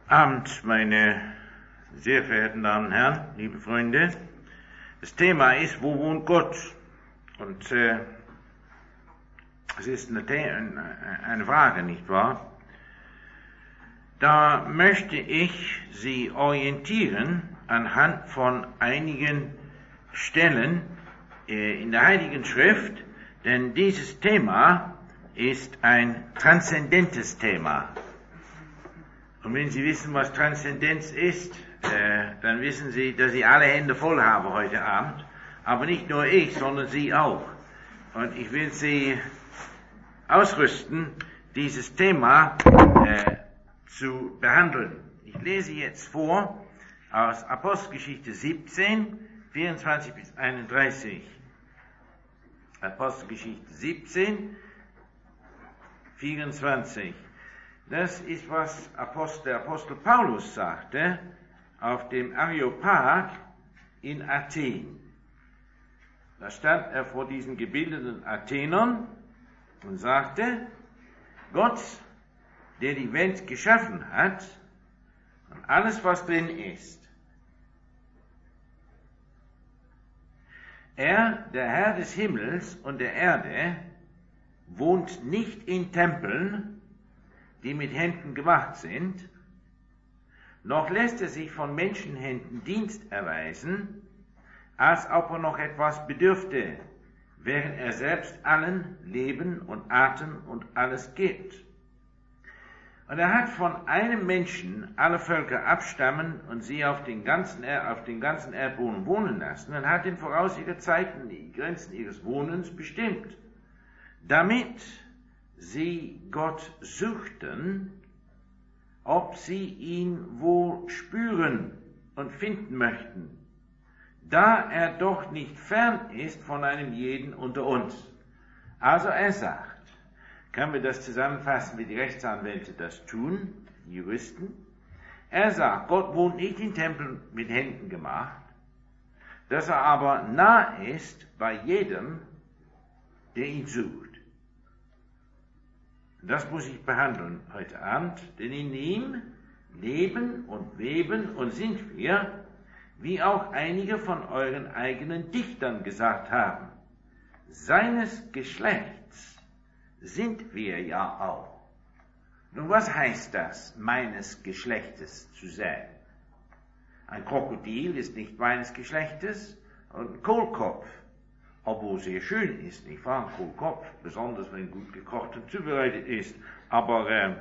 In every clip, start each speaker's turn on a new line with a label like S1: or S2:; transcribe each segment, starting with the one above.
S1: Abend, meine sehr verehrten Damen und Herren, liebe Freunde. Das Thema ist, wo wohnt Gott? Und es ist eine Frage, nicht wahr? Da möchte ich Sie orientieren anhand von einigen Stellen in der Heiligen Schrift, denn dieses Thema ist ein transzendentes Thema. Und wenn Sie wissen, was Transzendenz ist, dann wissen Sie, dass ich alle Hände voll habe heute Abend. Aber nicht nur ich, sondern Sie auch. Und ich will Sie ausrüsten, dieses Thema zu behandeln. Ich lese jetzt vor aus Apostelgeschichte 17, 24 bis 31. Apostelgeschichte 17, 24. Das ist, was der Apostel Paulus sagte auf dem Areopag in Athen. Da stand er vor diesen gebildeten Athenern und sagte, Gott, der die Welt geschaffen hat und alles, was drin ist, er, der Herr des Himmels und der Erde, wohnt nicht in Tempeln, die mit Händen gemacht sind, noch lässt er sich von Menschenhänden Dienst erweisen, als ob er noch etwas bedürfte, während er selbst allen Leben und Atem und alles gibt. Und er hat von einem Menschen alle Völker abstammen und sie auf den ganzen Erdboden wohnen lassen und hat in vorausiger Zeiten die Grenzen ihres Wohnens bestimmt, damit sie Gott suchten, ob sie ihn wohl spüren und finden möchten, da er doch nicht fern ist von einem jeden unter uns. Also er sagt, können wir das zusammenfassen, wie die Rechtsanwälte das tun, die Juristen? Er sagt, Gott wohnt nicht in Tempeln mit Händen gemacht, dass er aber nah ist bei jedem, der ihn sucht. Das muss ich behandeln heute Abend, denn in ihm leben und weben und sind wir, wie auch einige von euren eigenen Dichtern gesagt haben. Seines Geschlechts sind wir ja auch. Nun, was heißt das, meines Geschlechtes zu sein? Ein Krokodil ist nicht meines Geschlechtes und ein Kohlkopf, obwohl sehr schön ist, nicht wahr? Ein Kohlkopf, besonders wenn gut gekocht und zubereitet ist. Aber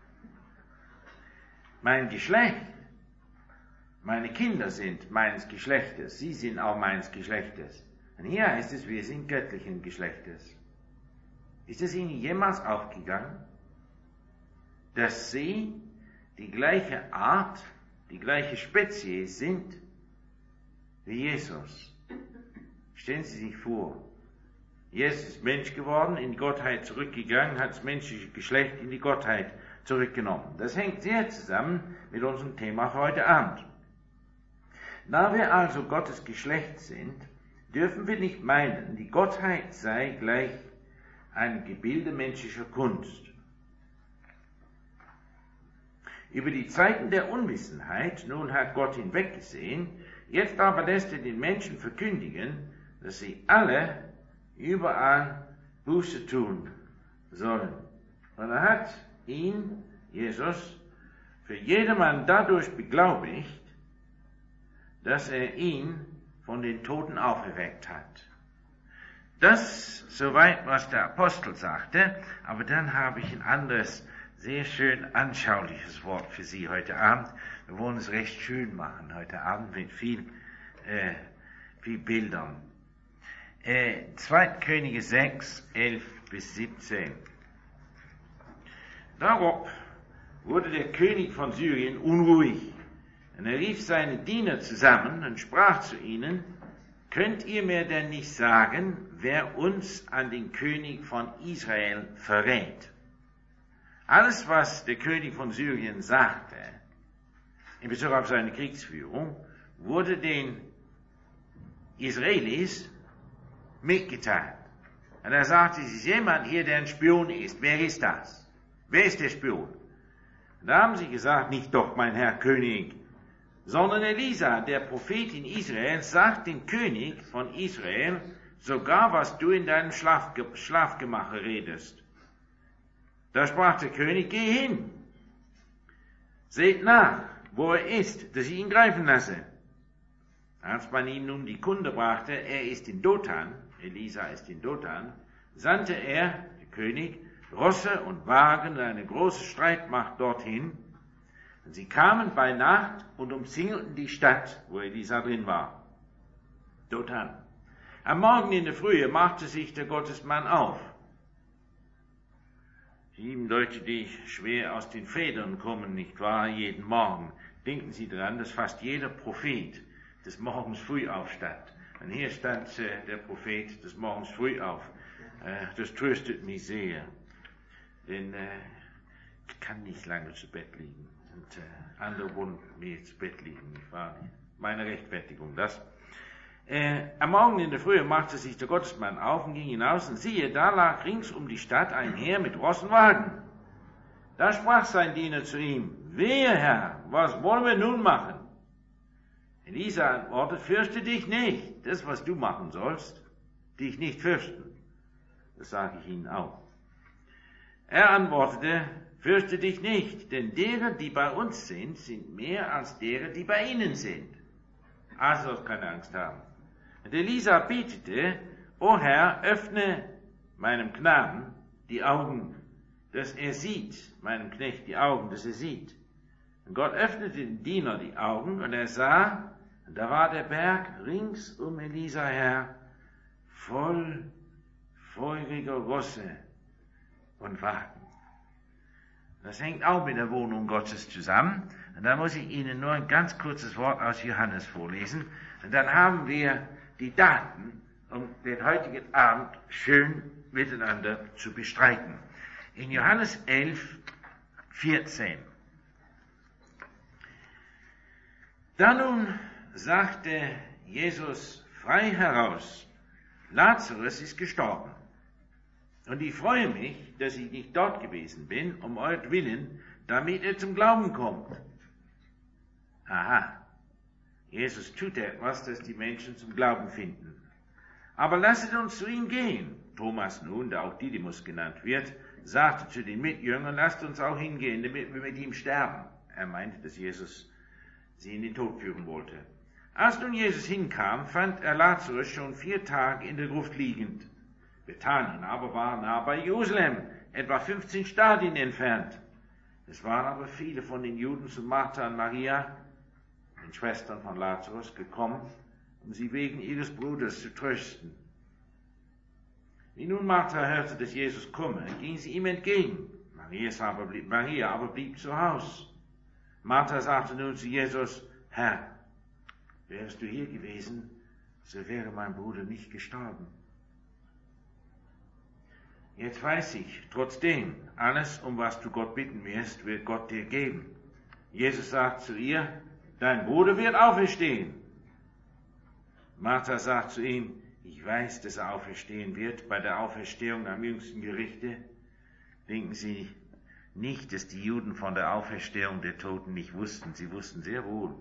S1: mein Geschlecht, meine Kinder sind meines Geschlechtes, sie sind auch meines Geschlechtes. Und hier heißt es, wir sind göttlichen Geschlechtes. Ist es Ihnen jemals aufgegangen, dass Sie die gleiche Art, die gleiche Spezies sind wie Jesus? Stellen Sie sich vor, Jesus ist Mensch geworden, in die Gottheit zurückgegangen, hat das menschliche Geschlecht in die Gottheit zurückgenommen. Das hängt sehr zusammen mit unserem Thema für heute Abend. Da wir also Gottes Geschlecht sind, dürfen wir nicht meinen, die Gottheit sei gleich ein Gebilde menschlicher Kunst. Über die Zeiten der Unwissenheit, nun hat Gott hinweggesehen, jetzt aber lässt er den Menschen verkündigen, dass sie alle überall Buße tun sollen. Und er hat ihn, Jesus, für jedermann dadurch beglaubigt, dass er ihn von den Toten auferweckt hat. Das soweit, was der Apostel sagte, aber dann habe ich ein anderes, sehr schön anschauliches Wort für Sie heute Abend. Wir wollen es recht schön machen heute Abend mit viel Bildern. 2. Könige 6, 11 bis 17. Darauf wurde der König von Syrien unruhig. Und er rief seine Diener zusammen und sprach zu ihnen, könnt ihr mir denn nicht sagen, wer uns an den König von Israel verrät? Alles, was der König von Syrien sagte, in Bezug auf seine Kriegsführung, wurde den Israelis mitgeteilt. Und er sagte, es ist jemand hier, der ein Spion ist. Wer ist das? Wer ist der Spion? Da haben sie gesagt, nicht doch, mein Herr König, sondern Elisa, der Prophet in Israel, sagt dem König von Israel sogar, was du in deinem Schlafgemache redest. Da sprach der König, geh hin, seht nach, wo er ist, dass ich ihn greifen lasse. Als man ihm nun die Kunde brachte, er ist in Dothan, Elisa ist in Dothan, sandte er, der König, Rosse und Wagen und eine große Streitmacht dorthin. Und sie kamen bei Nacht und umzingelten die Stadt, wo Elisa drin war. Dothan. Am Morgen in der Frühe machte sich der Gottesmann auf. 7 Leute, die schwer aus den Federn kommen, nicht wahr, jeden Morgen. Denken Sie daran, dass fast jeder Prophet des Morgens früh aufstand. Und hier stand der Prophet des Morgens früh auf. Das tröstet mich sehr, denn ich kann nicht lange zu Bett liegen. Und andere wollen mir zu Bett liegen, nicht wahr? Meine Rechtfertigung, das. Am Morgen in der Frühe machte sich der Gottesmann auf und ging hinaus, und siehe, da lag rings um die Stadt ein Heer mit Ross und Wagen. Da sprach sein Diener zu ihm, wehe, Herr, was wollen wir nun machen? Elisa antwortet, fürchte dich nicht, das, was du machen sollst, dich nicht fürchten. Das sage ich Ihnen auch. Er antwortete, fürchte dich nicht, denn derer, die bei uns sind mehr als derer, die bei ihnen sind. Also sollst keine Angst haben. Und Elisa betete, o Herr, öffne meinem Knaben die Augen, dass er sieht, meinem Knecht die Augen, dass er sieht. Und Gott öffnete dem Diener die Augen, und er sah, und da war der Berg rings um Elisa her, voll feuriger Rosse und Wagen. Das hängt auch mit der Wohnung Gottes zusammen. Und da muss ich Ihnen nur ein ganz kurzes Wort aus Johannes vorlesen. Und dann haben wir die Daten, um den heutigen Abend schön miteinander zu bestreiten. In Johannes 11, 14. Da nun sagte Jesus frei heraus, Lazarus ist gestorben. Und ich freue mich, dass ich nicht dort gewesen bin, um euretwillen, damit er zum Glauben kommt. Aha, Jesus tut etwas, dass die Menschen zum Glauben finden. Aber lasset uns zu ihm gehen. Thomas nun, der auch Didymus genannt wird, sagte zu den Mitjüngern, lasst uns auch hingehen, damit wir mit ihm sterben. Er meinte, dass Jesus sie in den Tod führen wollte. Als nun Jesus hinkam, fand er Lazarus schon 4 Tage in der Gruft liegend. Bethanien aber war nah bei Jerusalem, etwa 15 Stadien entfernt. Es waren aber viele von den Juden zu Martha und Maria, den Schwestern von Lazarus, gekommen, um sie wegen ihres Bruders zu trösten. Wie nun Martha hörte, dass Jesus komme, ging sie ihm entgegen. Maria aber blieb zu Haus. Martha sagte nun zu Jesus, Herr, wärest du hier gewesen, so wäre mein Bruder nicht gestorben. Jetzt weiß ich, trotzdem, alles, um was du Gott bitten wirst, wird Gott dir geben. Jesus sagt zu ihr, dein Bruder wird auferstehen. Martha sagt zu ihm, ich weiß, dass er auferstehen wird bei der Auferstehung am jüngsten Gerichte. Denken Sie nicht, dass die Juden von der Auferstehung der Toten nicht wussten. Sie wussten sehr wohl.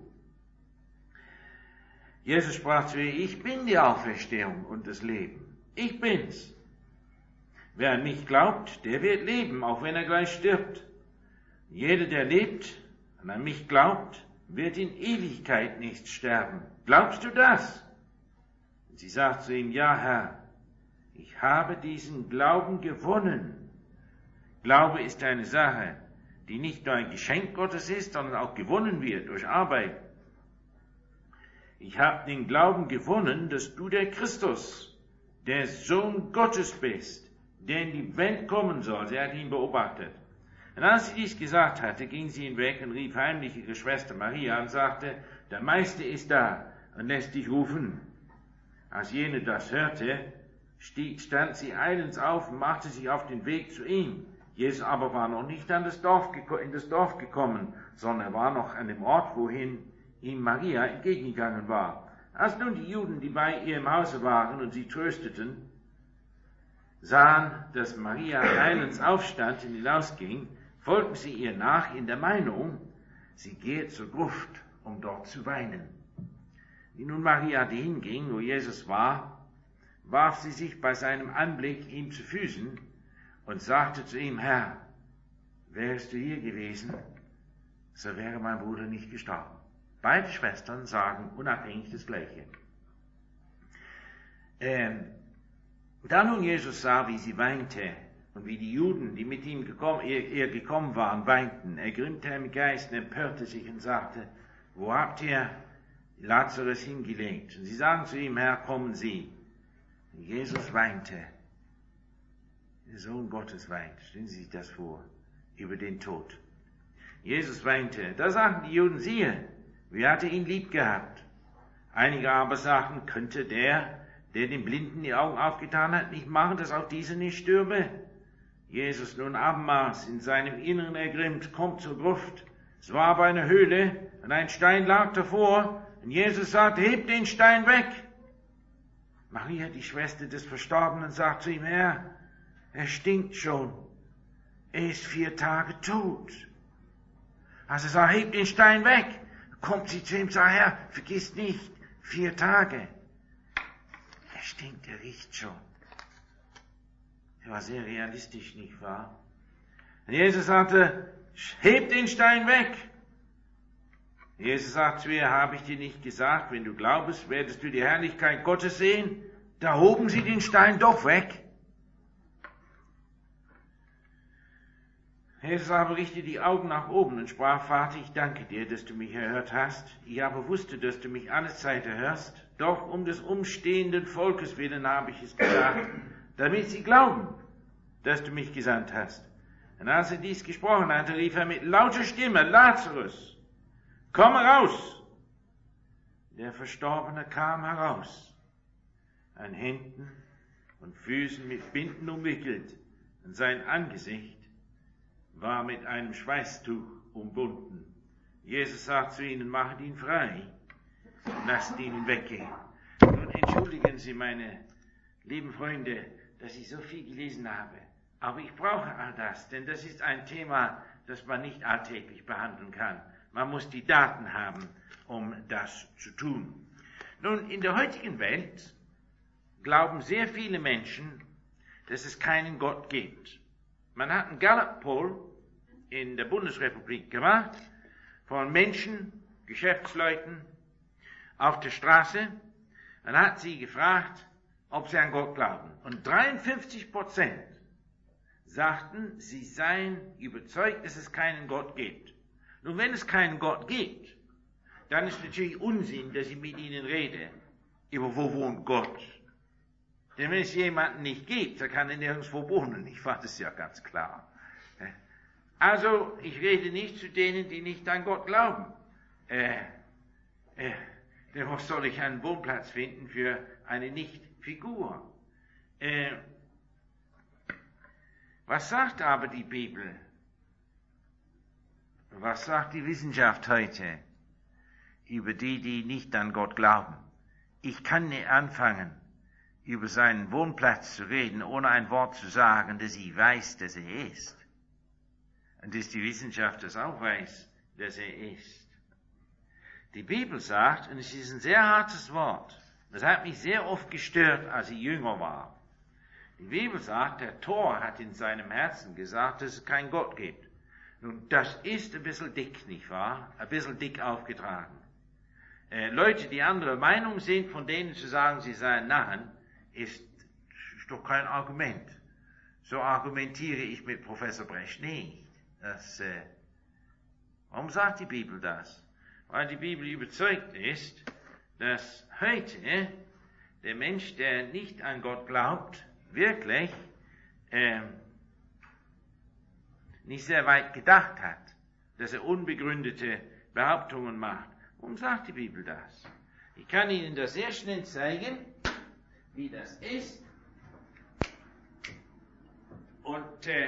S1: Jesus sprach zu ihr, ich bin die Auferstehung und das Leben. Ich bin's. Wer an mich glaubt, der wird leben, auch wenn er gleich stirbt. Jeder, der lebt und an mich glaubt, wird in Ewigkeit nicht sterben. Glaubst du das? Und sie sagt zu ihm, ja, Herr, ich habe diesen Glauben gewonnen. Glaube ist eine Sache, die nicht nur ein Geschenk Gottes ist, sondern auch gewonnen wird durch Arbeit. Ich habe den Glauben gewonnen, dass du der Christus, der Sohn Gottes bist, der in die Welt kommen soll. Sie hat ihn beobachtet. Und als sie dies gesagt hatte, ging sie hinweg und rief heimlich ihre Schwester Maria und sagte, der Meister ist da und lässt dich rufen. Als jene das hörte, stand sie eilends auf und machte sich auf den Weg zu ihm. Jesus aber war noch nicht in das Dorf gekommen, sondern er war noch an dem Ort, wohin ihm Maria entgegengegangen war. Als nun die Juden, die bei ihr im Hause waren und sie trösteten, sahen, dass Maria eilends aufstand und hinausging, folgten sie ihr nach in der Meinung, sie gehe zur Gruft, um dort zu weinen. Wie nun Maria hinging, wo Jesus war, warf sie sich bei seinem Anblick ihm zu Füßen und sagte zu ihm, Herr, wärst du hier gewesen, so wäre mein Bruder nicht gestorben. Beide Schwestern sagen unabhängig das Gleiche. Da nun Jesus sah, wie sie weinte und wie die Juden, die mit ihm gekommen waren, weinten, ergrimmte er im Geist und empörte sich und sagte, wo habt ihr Lazarus hingelegt? Und sie sagen zu ihm, Herr, kommen Sie. Und Jesus weinte. Der Sohn Gottes weint. Stellen Sie sich das vor, über den Tod. Jesus weinte. Da sagten die Juden, siehe, wir hatten ihn lieb gehabt. Einige aber sagten, könnte der dem Blinden die Augen aufgetan hat, nicht machen, dass auch dieser nicht stürbe? Jesus nun abermals in seinem Inneren ergrimmt, kommt zur Gruft. Es war aber eine Höhle und ein Stein lag davor. Und Jesus sagte, hebt den Stein weg. Maria, die Schwester des Verstorbenen, sagt zu ihm, Herr, er stinkt schon. Er ist 4 Tage tot. Also er sagt, hebt den Stein weg. Kommt sie zu ihm und sagt, Herr, vergiss nicht, 4 Tage. Er stinkt, er riecht schon. Er war sehr realistisch, nicht wahr? Und Jesus sagte, hebt den Stein weg. Jesus sagt zu ihr, habe ich dir nicht gesagt, wenn du glaubst, werdest du die Herrlichkeit Gottes sehen? Da hoben sie den Stein doch weg. Jesus aber richtete die Augen nach oben und sprach, Vater, ich danke dir, dass du mich erhört hast. Ich aber wusste, dass du mich alle Zeit erhörst. Doch um des umstehenden Volkes willen habe ich es gesagt, damit sie glauben, dass du mich gesandt hast. Und als er dies gesprochen hatte, rief er mit lauter Stimme, Lazarus, komm heraus! Der Verstorbene kam heraus, an Händen und Füßen mit Binden umwickelt, und sein Angesicht war mit einem Schweißtuch umbunden. Jesus sagt zu ihnen, machet ihn frei und lasst ihn weggehen. Nun entschuldigen Sie, meine lieben Freunde, dass ich so viel gelesen habe. Aber ich brauche all das, denn das ist ein Thema, das man nicht alltäglich behandeln kann. Man muss die Daten haben, um das zu tun. Nun, in der heutigen Welt glauben sehr viele Menschen, dass es keinen Gott gibt. Man hat einen Gallup-Poll in der Bundesrepublik gemacht von Menschen, Geschäftsleuten auf der Straße und hat sie gefragt, ob sie an Gott glauben. Und 53% sagten, sie seien überzeugt, dass es keinen Gott gibt. Nun, wenn es keinen Gott gibt, dann ist natürlich Unsinn, dass ich mit ihnen rede, über wo wohnt Gott. Denn wenn es jemanden nicht gibt, dann kann er nirgendwo wohnen. Ich fand es ja ganz klar. Also, ich rede nicht zu denen, die nicht an Gott glauben. Denn wo soll ich einen Wohnplatz finden für eine Nicht-Figur? Was sagt aber die Bibel? Was sagt die Wissenschaft heute über die nicht an Gott glauben? Ich kann nicht anfangen, über seinen Wohnplatz zu reden, ohne ein Wort zu sagen, dass ich weiß, dass er ist. Und dass die Wissenschaft das auch weiß, dass er ist. Die Bibel sagt, und es ist ein sehr hartes Wort, das hat mich sehr oft gestört, als ich jünger war. Die Bibel sagt, der Tor hat in seinem Herzen gesagt, dass es keinen Gott gibt. Nun, das ist ein bisschen dick, nicht wahr? Ein bisschen dick aufgetragen. Leute, die anderer Meinung sind, von denen zu sagen, sie seien Narren, ist doch kein Argument. So argumentiere ich mit Professor Brecht nicht. Warum sagt die Bibel das? Weil die Bibel überzeugt ist, dass heute der Mensch, der nicht an Gott glaubt, wirklich nicht sehr weit gedacht hat, dass er unbegründete Behauptungen macht. Warum sagt die Bibel das? Ich kann Ihnen das sehr schnell zeigen, wie das ist. Und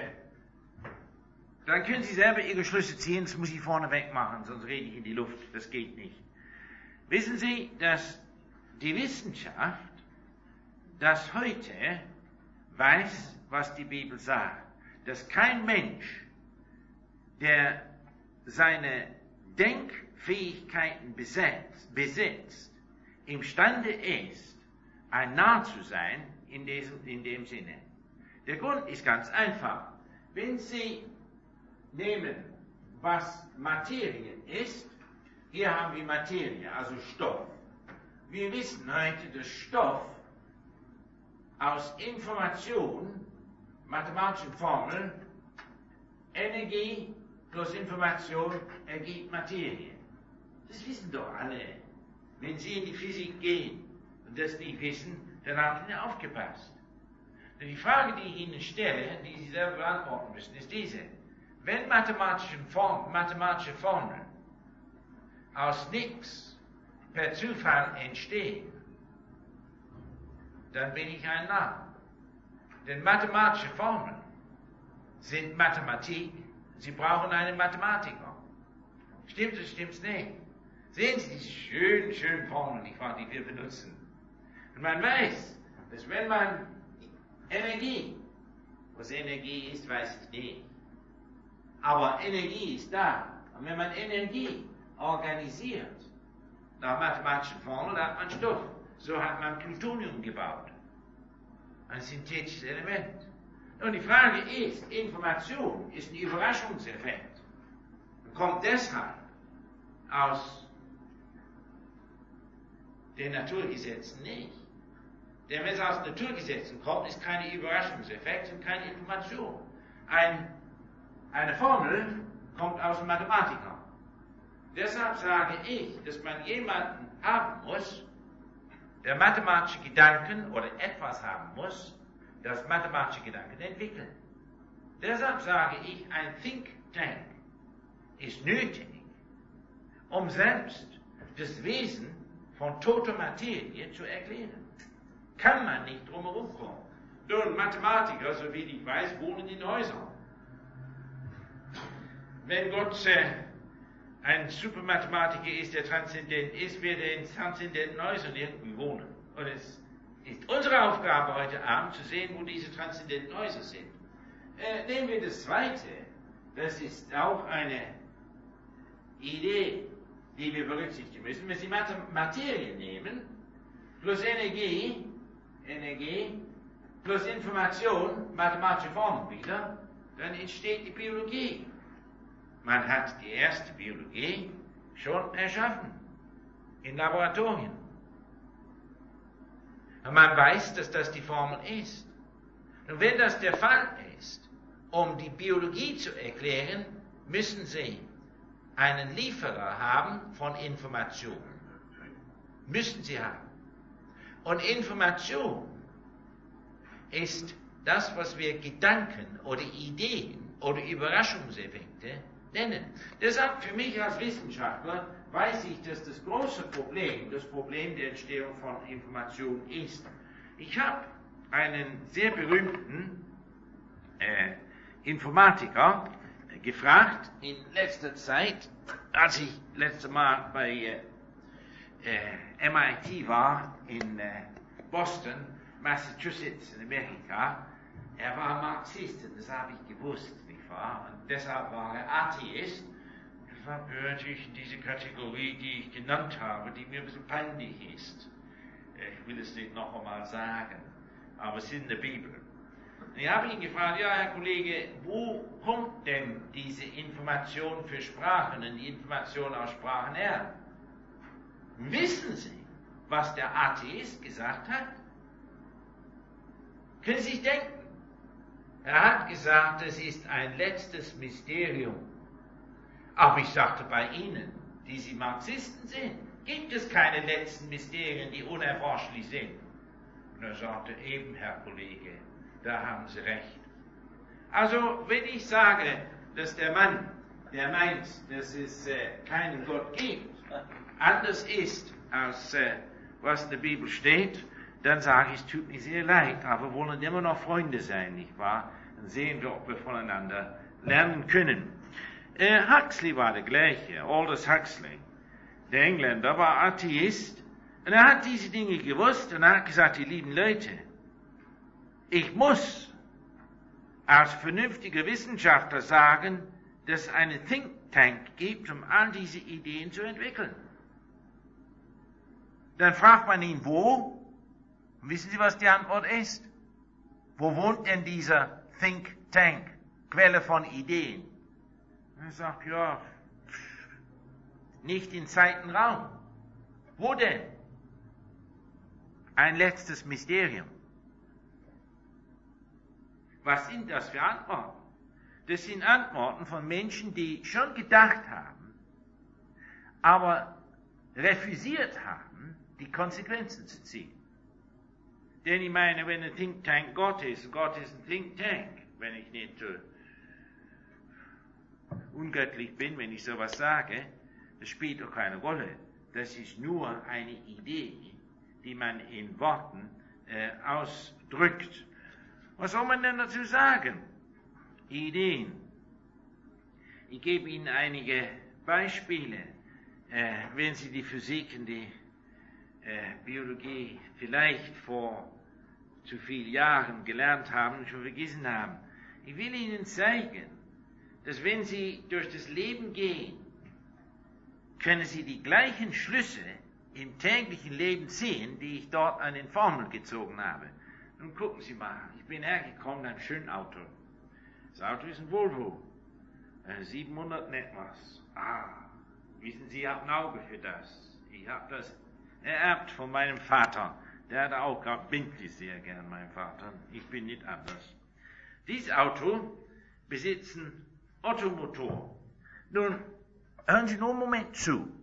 S1: dann können Sie selber Ihre Schlüsse ziehen, das muss ich vorne weg machen, sonst rede ich in die Luft, das geht nicht. Wissen Sie, dass die Wissenschaft, das heute weiß, was die Bibel sagt, dass kein Mensch der seine Denkfähigkeiten besitzt, imstande ist, ein Narr zu sein in dem Sinne. Der Grund ist ganz einfach. Wenn Sie nehmen, was Materie ist, hier haben wir Materie, also Stoff. Wir wissen heute, dass Stoff aus Information, mathematischen Formeln, Energie plus Information ergibt Materie. Das wissen doch alle. Wenn Sie in die Physik gehen und das nicht wissen, dann haben Sie nicht aufgepasst. Und die Frage, die ich Ihnen stelle, die Sie selber beantworten müssen, ist diese. Wenn mathematische Formeln aus nichts per Zufall entstehen, dann bin ich ein Narr. Denn mathematische Formeln sind Mathematik. Sie brauchen einen Mathematiker. Stimmt es, stimmt's nicht? Sehen Sie diese schönen Formeln, die wir benutzen. Und man weiß, dass wenn man Energie, was Energie ist, weiß ich nicht. Aber Energie ist da. Und wenn man Energie organisiert, nach mathematischen Formeln, da hat man Stoff. So hat man Plutonium gebaut. Ein synthetisches Element. Und die Frage ist, Information ist ein Überraschungseffekt. Und kommt deshalb aus den Naturgesetzen nicht. Denn wenn es aus Naturgesetzen kommt, ist keine Überraschungseffekt und keine Information. Eine Formel kommt aus dem Mathematiker. Deshalb sage ich, dass man jemanden haben muss, der mathematische Gedanken oder etwas haben muss, das mathematische Gedanken entwickelt. Deshalb sage ich, ein Think Tank ist nötig, um selbst das Wesen von toter Materie zu erklären. Kann man nicht drum herum kommen. Nun, Mathematiker, so wie ich weiß, wohnen in Häusern. Wenn Gott ein Supermathematiker ist, der transzendent ist, wird er in transzendenten Häusern irgendwie wohnen. Und es ist unsere Aufgabe heute Abend zu sehen, wo diese transzendenten Häuser sind. Nehmen wir das Zweite. Das ist auch eine Idee, die wir berücksichtigen müssen. Wenn Sie Materie nehmen, plus Energie plus Information, mathematische Formen wieder, dann entsteht die Biologie. Man hat die erste Biologie schon erschaffen, in Laboratorien. Und man weiß, dass das die Formel ist. Und wenn das der Fall ist, um die Biologie zu erklären, müssen Sie einen Lieferer haben von Information. Müssen Sie haben. Und Information ist das, was wir Gedanken oder Ideen oder Überraschungseffekte nennen. Deshalb für mich als Wissenschaftler weiß ich, dass das große Problem, das Problem der Entstehung von Information ist. Ich habe einen sehr berühmten Informatiker gefragt in letzter Zeit, als ich letztes Mal bei MIT war in Boston, Massachusetts in Amerika. Er war Marxist, das habe ich gewusst, nicht wahr? Und deshalb war er Atheist. Deshalb gehörte ich in diese Kategorie, die ich genannt habe, die mir ein bisschen peinlich ist. Ich will es nicht noch einmal sagen, aber es ist in der Bibel. Und ich habe ihn gefragt, ja, Herr Kollege, wo kommt denn diese Information für Sprachen und die Information aus Sprachen her? Wissen Sie, was der Atheist gesagt hat? Können Sie sich denken? Er hat gesagt, es ist ein letztes Mysterium. Aber ich sagte, bei Ihnen, die Sie Marxisten sind, gibt es keine letzten Mysterien, die unerforschlich sind. Und er sagte, eben, Herr Kollege, da haben Sie recht. Also, wenn ich sage, dass der Mann, der meint, dass es keinen Gott gibt, anders ist, als was in der Bibel steht, dann sage ich, es tut mir sehr leid, aber wir wollen immer noch Freunde sein, nicht wahr? Dann sehen wir, ob wir voneinander lernen können. Huxley war der gleiche, Aldous Huxley. Der Engländer war Atheist und er hat diese Dinge gewusst und er hat gesagt, die lieben Leute, ich muss als vernünftiger Wissenschaftler sagen, dass es eine Think Tank gibt, um all diese Ideen zu entwickeln. Dann fragt man ihn, wo? Und wissen Sie, was die Antwort ist? Wo wohnt denn dieser Think Tank, Quelle von Ideen? Und er sagt, ja, nicht in Zeit und Raum. Wo denn? Ein letztes Mysterium. Was sind das für Antworten? Das sind Antworten von Menschen, die schon gedacht haben, aber refusiert haben, die Konsequenzen zu ziehen. Denn ich meine, wenn ein Think Tank Gott ist ein Think Tank, wenn ich nicht ungöttlich bin, wenn ich sowas sage, das spielt doch keine Rolle. Das ist nur eine Idee, die man in Worten ausdrückt. Was soll man denn dazu sagen? Ideen. Ich gebe Ihnen einige Beispiele. Wenn Sie die Physik und die Biologie vielleicht vor zu vielen Jahren gelernt haben und schon vergessen haben. Ich will Ihnen zeigen, dass wenn Sie durch das Leben gehen, können Sie die gleichen Schlüsse im täglichen Leben ziehen, die ich dort an den Formeln gezogen habe. Nun gucken Sie mal, ich bin hergekommen in einem schönen Auto. Das Auto ist ein Volvo, 700 etwas. Wissen Sie, ich habe ein Auge für das. Ich habe das ererbt von meinem Vater. Der hatte auch gerade Bentley sehr gern, mein Vater. Ich bin nicht anders. Dieses Auto besitzt einen Ottomotor. Nun, hören Sie nur einen Moment zu.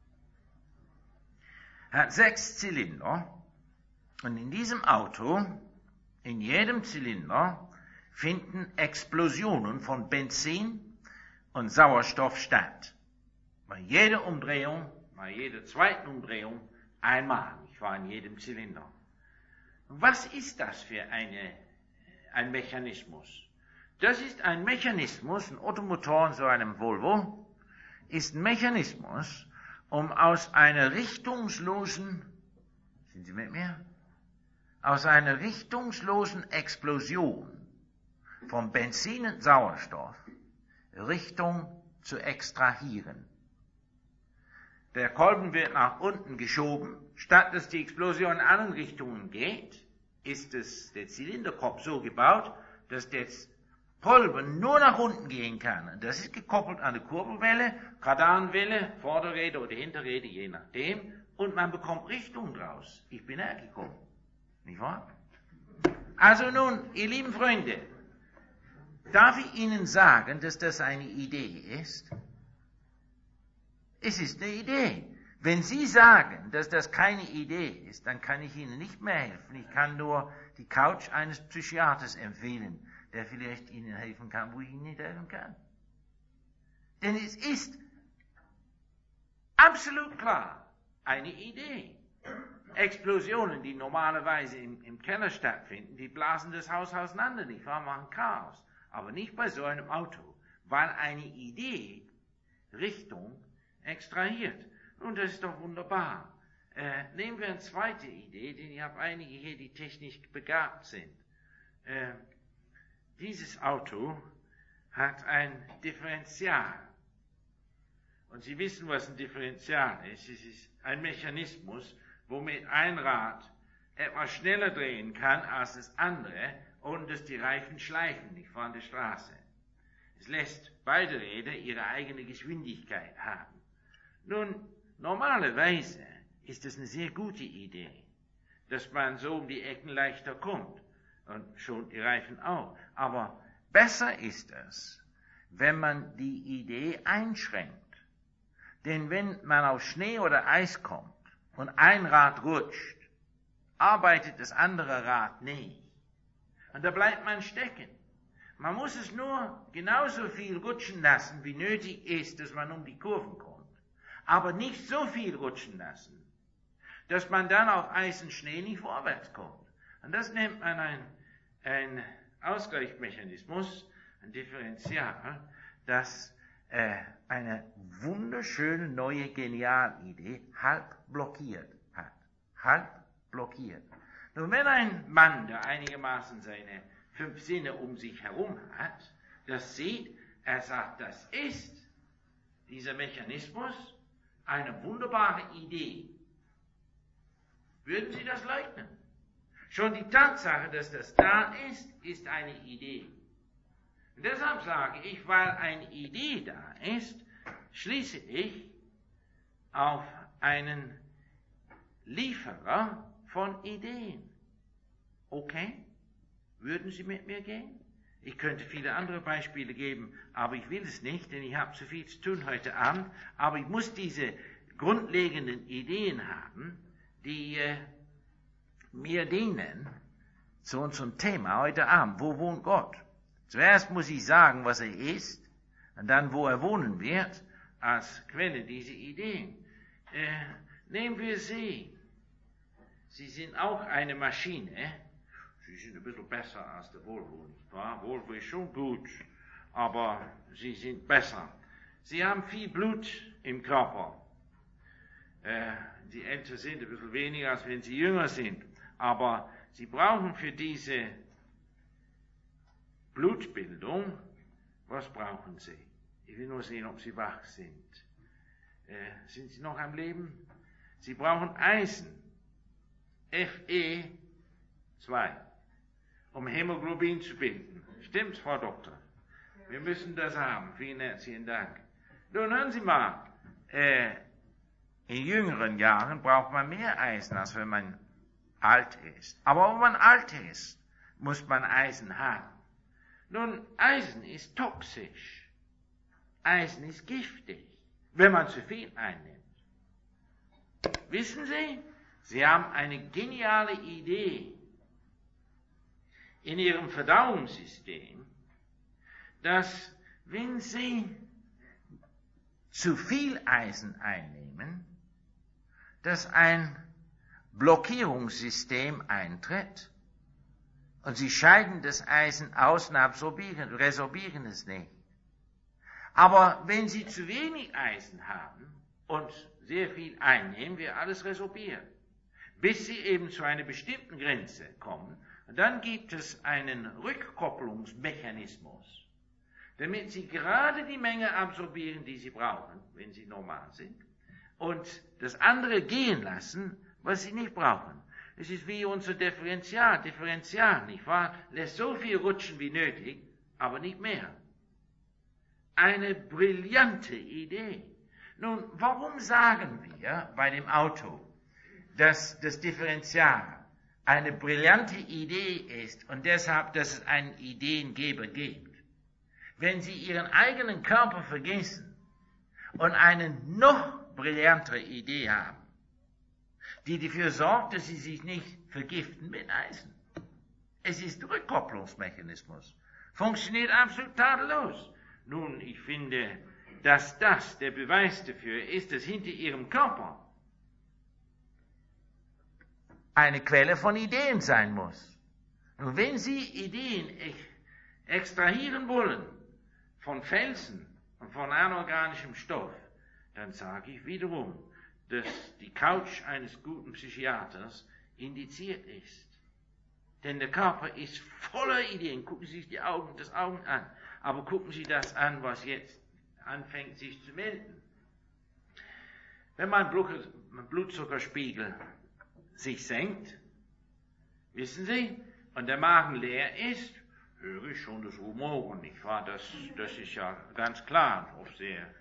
S1: Er hat 6 Zylinder und in diesem Auto, in jedem Zylinder, finden Explosionen von Benzin und Sauerstoff statt. Bei jeder Umdrehung, bei jeder zweiten Umdrehung, einmal. Ich war in jedem Zylinder. Was ist das für ein Mechanismus? Das ist ein Mechanismus, ein Ottomotor in so einem Volvo, ist ein Mechanismus, um aus einer richtungslosen, sind Sie mit mir? Aus einer richtungslosen Explosion von Benzin und Sauerstoff Richtung zu extrahieren. Der Kolben wird nach unten geschoben. Statt dass die Explosion in anderen Richtungen geht, ist der Zylinderkopf so gebaut, dass der Kolben nur nach unten gehen kann. Und das ist gekoppelt an eine Kurbelwelle, Kardanwelle, Vorderräder oder Hinterräder, je nachdem. Und man bekommt Richtung draus. Ich bin hergekommen. Nicht wahr? Also nun, ihr lieben Freunde, darf ich Ihnen sagen, dass das eine Idee ist? Es ist eine Idee. Wenn Sie sagen, dass das keine Idee ist, dann kann ich Ihnen nicht mehr helfen. Ich kann nur die Couch eines Psychiaters empfehlen, der vielleicht Ihnen helfen kann, wo ich Ihnen nicht helfen kann. Denn es ist absolut klar eine Idee. Explosionen, die normalerweise im Keller stattfinden, die blasen das Haus auseinander, nicht wahr? Machen Chaos. Aber nicht bei so einem Auto, weil eine Idee Richtung extrahiert. Und das ist doch wunderbar. Nehmen wir eine zweite Idee, denn ich habe einige hier, die technisch begabt sind. Dieses Auto hat ein Differential. Und Sie wissen, was ein Differential ist. Es ist ein Mechanismus, womit ein Rad etwas schneller drehen kann als das andere, ohne dass die Reifen schleifen, nicht von der Straße. Es lässt beide Räder ihre eigene Geschwindigkeit haben. Nun, normalerweise ist es eine sehr gute Idee, dass man so um die Ecken leichter kommt und schon die Reifen auch. Aber besser ist es, wenn man die Idee einschränkt. Denn wenn man auf Schnee oder Eis kommt und ein Rad rutscht, arbeitet das andere Rad nicht. Und da bleibt man stecken. Man muss es nur genauso viel rutschen lassen, wie nötig ist, dass man um die Kurven kommt. Aber nicht so viel rutschen lassen, dass man dann auf Eis und Schnee nicht vorwärts kommt. Und das nennt man ein Ausgleichsmechanismus, ein Differential, das eine wunderschöne neue Genialidee halb blockiert hat. Halb blockiert. Nun, wenn ein Mann, der einigermaßen seine 5 Sinne um sich herum hat, das sieht, Er sagt, das ist, dieser Mechanismus, eine wunderbare Idee. Würden Sie das leugnen? Schon die Tatsache, dass das da ist, ist eine Idee. Und deshalb sage ich, weil eine Idee da ist, schließe ich auf einen Lieferer von Ideen. Okay? Würden Sie mit mir gehen? Ich könnte viele andere Beispiele geben, aber ich will es nicht, denn ich habe zu viel zu tun heute Abend. Aber ich muss diese grundlegenden Ideen haben, die mir dienen zu unserem Thema heute Abend. Wo wohnt Gott? Zuerst muss ich sagen, was er ist, und dann, wo er wohnen wird, als Quelle dieser Ideen. Nehmen wir Sie. Sie sind auch eine Maschine. Sie sind ein bisschen besser als der Volvo, nicht wahr? Volvo ist schon gut, aber Sie sind besser. Sie haben viel Blut im Körper. Die älter sind, ein bisschen weniger, als wenn Sie jünger sind. Aber Sie brauchen für diese Blutbildung, was brauchen Sie? Ich will nur sehen, ob Sie wach sind. Sind Sie noch am Leben? Sie brauchen Eisen, Fe2, um Hämoglobin zu bilden. Stimmt's, Frau Doktor? Wir müssen das haben. Vielen herzlichen Dank. Nun hören Sie mal, in jüngeren Jahren braucht man mehr Eisen, als wenn man alt ist. Aber wenn man alt ist, muss man Eisen haben. Nun, Eisen ist toxisch. Eisen ist giftig, wenn man zu viel einnimmt. Wissen Sie, Sie haben eine geniale Idee in Ihrem Verdauungssystem, dass wenn Sie zu viel Eisen einnehmen, dass ein Blockierungssystem eintritt und Sie scheiden das Eisen aus und resorbieren es nicht. Aber wenn Sie zu wenig Eisen haben und sehr viel einnehmen, wird alles resorbiert, bis Sie eben zu einer bestimmten Grenze kommen. Und dann gibt es einen Rückkopplungsmechanismus, damit Sie gerade die Menge absorbieren, die Sie brauchen, wenn Sie normal sind, und das andere gehen lassen, was Sie nicht brauchen. Es ist wie unser Differential, nicht wahr? Lässt so viel rutschen wie nötig, aber nicht mehr. Eine brillante Idee. Nun, warum sagen wir bei dem Auto, dass das Differential eine brillante Idee ist und deshalb, dass es einen Ideengeber gibt? Wenn Sie Ihren eigenen Körper vergessen und eine noch brillantere Idee haben, die dafür sorgt, dass Sie sich nicht vergiften mit Eisen. Es ist Rückkopplungsmechanismus. Funktioniert absolut tadellos. Nun, ich finde, dass das der Beweis dafür ist, dass hinter Ihrem Körper eine Quelle von Ideen sein muss. Und wenn Sie Ideen extrahieren wollen von Felsen und von anorganischem Stoff, dann sage ich wiederum, dass die Couch eines guten Psychiaters indiziert ist. Denn der Körper ist voller Ideen. Gucken Sie sich das Augen an. Aber gucken Sie das an, was jetzt anfängt sich zu melden. Wenn mein Blutzuckerspiegel sich senkt, wissen Sie, und der Magen leer ist, höre ich schon das Rumoren, nicht wahr? Das ist ja ganz klar, auch sehr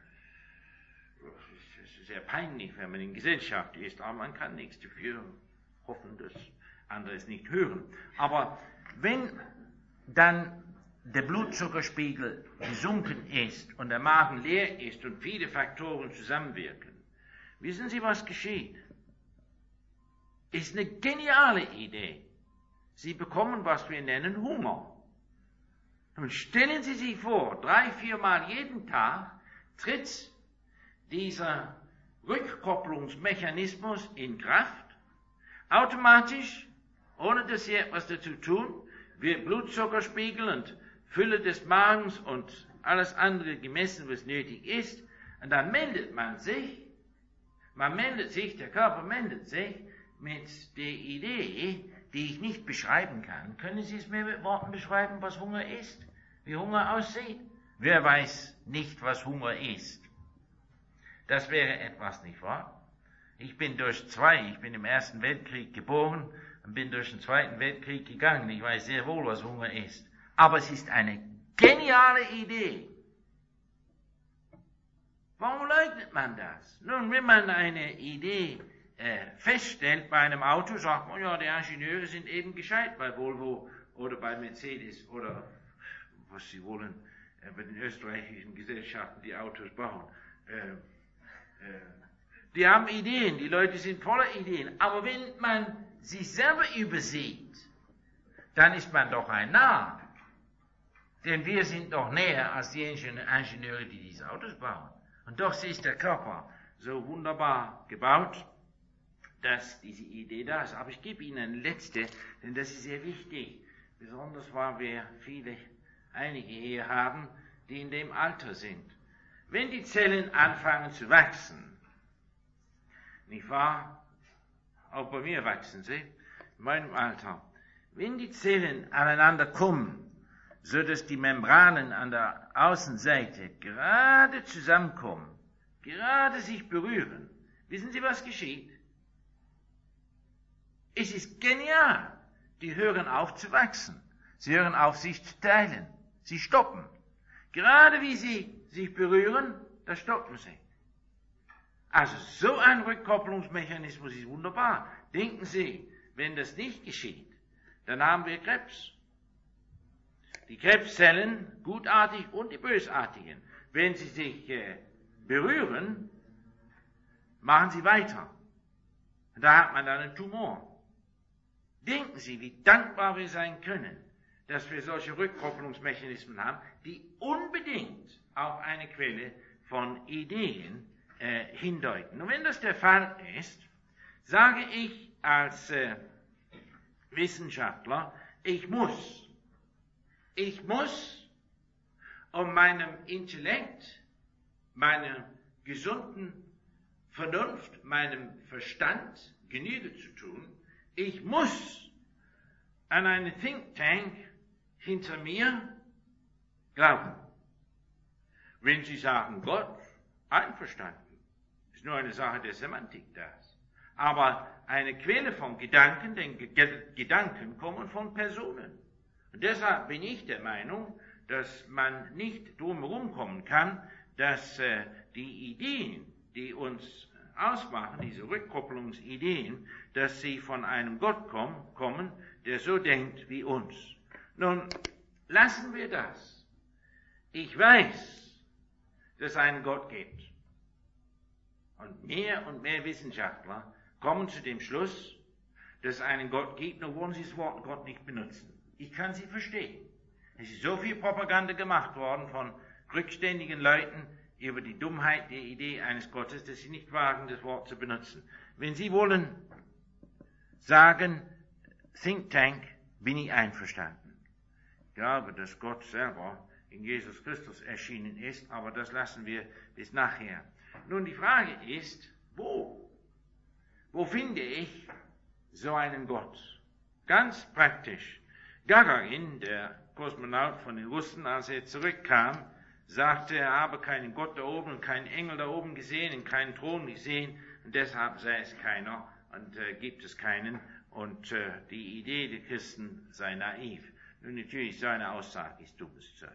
S1: peinlich, wenn man in Gesellschaft ist, aber man kann nichts dafür hoffen, dass andere es nicht hören. Aber wenn dann der Blutzuckerspiegel gesunken ist und der Magen leer ist und viele Faktoren zusammenwirken, wissen Sie, was geschieht? Ist eine geniale Idee. Sie bekommen, was wir nennen, Hunger. Und stellen Sie sich vor, 3-4 Mal jeden Tag tritt dieser Rückkopplungsmechanismus in Kraft. Automatisch, ohne dass Sie etwas dazu tun, wird Blutzuckerspiegel und Fülle des Magens und alles andere gemessen, was nötig ist. Und dann meldet man sich, der Körper meldet sich mit der Idee, die ich nicht beschreiben kann. Können Sie es mir mit Worten beschreiben, was Hunger ist? Wie Hunger aussieht? Wer weiß nicht, was Hunger ist? Das wäre etwas, nicht wahr? Ich bin im Ersten Weltkrieg geboren und bin durch den Zweiten Weltkrieg gegangen. Ich weiß sehr wohl, was Hunger ist. Aber es ist eine geniale Idee. Warum leugnet man das? Nun, wenn man eine Idee feststellt bei einem Auto, sagt man, ja, die Ingenieure sind eben gescheit bei Volvo oder bei Mercedes oder was sie wollen, bei den österreichischen Gesellschaften, die Autos bauen. Die haben Ideen, die Leute sind voller Ideen. Aber wenn man sich selber übersieht, dann ist man doch ein Narr. Denn wir sind doch näher als die Ingenieure, die diese Autos bauen. Und doch ist der Körper so wunderbar gebaut, dass diese Idee da ist. Aber ich gebe Ihnen eine letzte, denn das ist sehr wichtig. Besonders weil wir einige hier haben, die in dem Alter sind. Wenn die Zellen anfangen zu wachsen, nicht wahr? Auch bei mir wachsen sie, in meinem Alter. Wenn die Zellen aneinander kommen, so dass die Membranen an der Außenseite gerade zusammenkommen, gerade sich berühren, wissen Sie, was geschieht? Es ist genial. Die hören auf zu wachsen. Sie hören auf, sich zu teilen. Sie stoppen. Gerade wie sie sich berühren, da stoppen sie. Also so ein Rückkopplungsmechanismus ist wunderbar. Denken Sie, wenn das nicht geschieht, dann haben wir Krebs. Die Krebszellen, gutartig und die bösartigen, wenn sie sich berühren, machen sie weiter. Und da hat man dann einen Tumor. Denken Sie, wie dankbar wir sein können, dass wir solche Rückkopplungsmechanismen haben, die unbedingt auf eine Quelle von Ideen hindeuten. Und wenn das der Fall ist, sage ich als Wissenschaftler, ich muss um meinem Intellekt, meiner gesunden Vernunft, meinem Verstand Genüge zu tun, ich muss an einen Think Tank hinter mir glauben. Wenn Sie sagen Gott, einverstanden, ist nur eine Sache der Semantik das. Aber eine Quelle von Gedanken, denn Gedanken kommen von Personen. Und deshalb bin ich der Meinung, dass man nicht drumherum kommen kann, dass die Ideen, die uns ausmachen, diese Rückkopplungsideen, dass sie von einem Gott kommen, der so denkt wie uns. Nun, lassen wir das. Ich weiß, dass es einen Gott gibt. Und mehr Wissenschaftler kommen zu dem Schluss, dass es einen Gott gibt, nur wollen sie das Wort Gott nicht benutzen. Ich kann sie verstehen. Es ist so viel Propaganda gemacht worden von rückständigen Leuten über die Dummheit der Idee eines Gottes, dass sie nicht wagen, das Wort zu benutzen. Wenn Sie wollen sagen, Think Tank, bin ich einverstanden. Ich glaube, dass Gott selber in Jesus Christus erschienen ist, aber das lassen wir bis nachher. Nun, die Frage ist, wo? Wo finde ich so einen Gott? Ganz praktisch. Gagarin, der Kosmonaut von den Russen, als er zurückkam, sagte, er habe keinen Gott da oben und keinen Engel da oben gesehen und keinen Thron gesehen und deshalb sei es keiner und gibt es keinen und die Idee der Christen sei naiv. Nun natürlich, so eine Aussage ist dummes Zeug.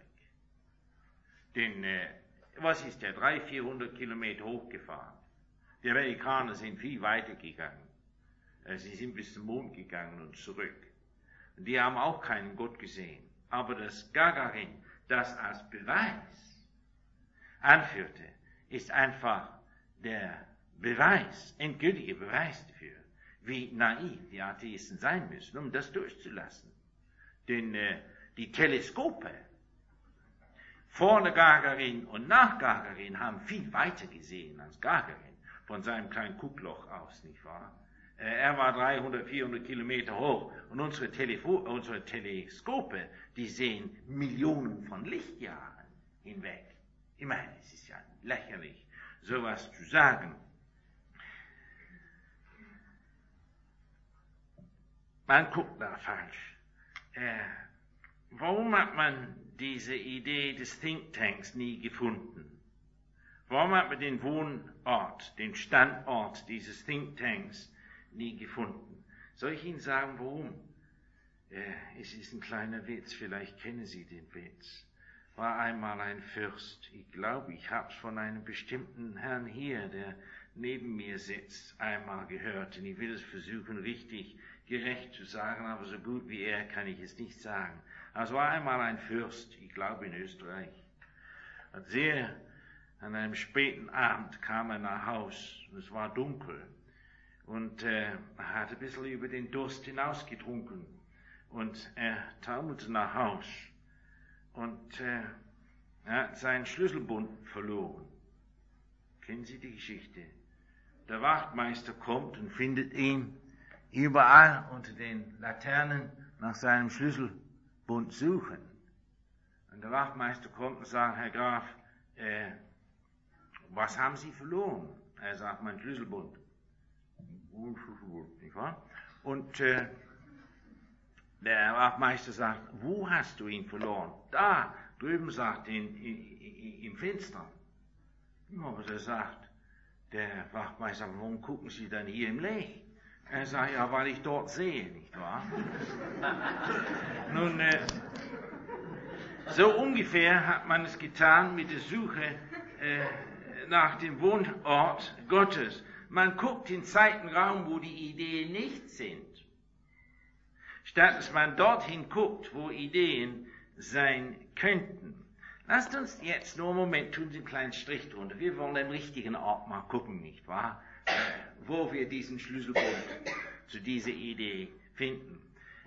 S1: Denn was ist der 300-400 Kilometer hochgefahren? Die Amerikaner sind viel weiter gegangen. Sie sind bis zum Mond gegangen und zurück. Und die haben auch keinen Gott gesehen. Aber dass Gagarin das als Beweis anführte, ist einfach der Beweis, endgültige Beweis dafür, wie naiv die Atheisten sein müssen, um das durchzulassen. Denn die Teleskope vor der Gagarin und nach Gagarin haben viel weiter gesehen als Gagarin, von seinem kleinen Guckloch aus, nicht wahr? Er war 300, 400 Kilometer hoch und unsere Teleskope, die sehen Millionen von Lichtjahren hinweg. Ich meine, es ist ja lächerlich, sowas zu sagen. Man guckt da falsch. Warum hat man diese Idee des Thinktanks nie gefunden? Warum hat man den Wohnort, den Standort dieses Thinktanks nie gefunden? Soll ich Ihnen sagen, warum? Es ist ein kleiner Witz, vielleicht kennen Sie den Witz. War einmal ein Fürst, ich glaube, ich habe es von einem bestimmten Herrn hier, der neben mir sitzt, einmal gehört. Und ich will es versuchen, richtig gerecht zu sagen, aber so gut wie er kann ich es nicht sagen. Aber es war einmal ein Fürst, ich glaube in Österreich. Und an einem späten Abend kam er nach Haus, und es war dunkel. Und er hatte ein bisschen über den Durst hinausgetrunken. Und er taumelte nach Haus. Und er hat seinen Schlüsselbund verloren. Kennen Sie die Geschichte? Der Wachtmeister kommt und findet ihn überall unter den Laternen nach seinem Schlüsselbund suchen. Und der Wachtmeister kommt und sagt, Herr Graf, was haben Sie verloren? Er sagt, mein Schlüsselbund. Nicht wahr? Und der Wachtmeister sagt, wo hast du ihn verloren? Da, drüben, sagt er, im Fenster. Aber der sagt, der Wachtmeister, warum gucken Sie dann hier im Licht? Er sagt, ja, weil ich dort sehe, nicht wahr? Nun, so ungefähr hat man es getan mit der Suche nach dem Wohnort Gottes. Man guckt in Zeitenraum, wo die Ideen nicht sind, statt dass man dorthin guckt, wo Ideen sein könnten. Lasst uns jetzt nur einen Moment tun, den kleinen Strich drunter. Wir wollen den richtigen Ort mal gucken, nicht wahr? Wo wir diesen Schlüsselbund zu dieser Idee finden.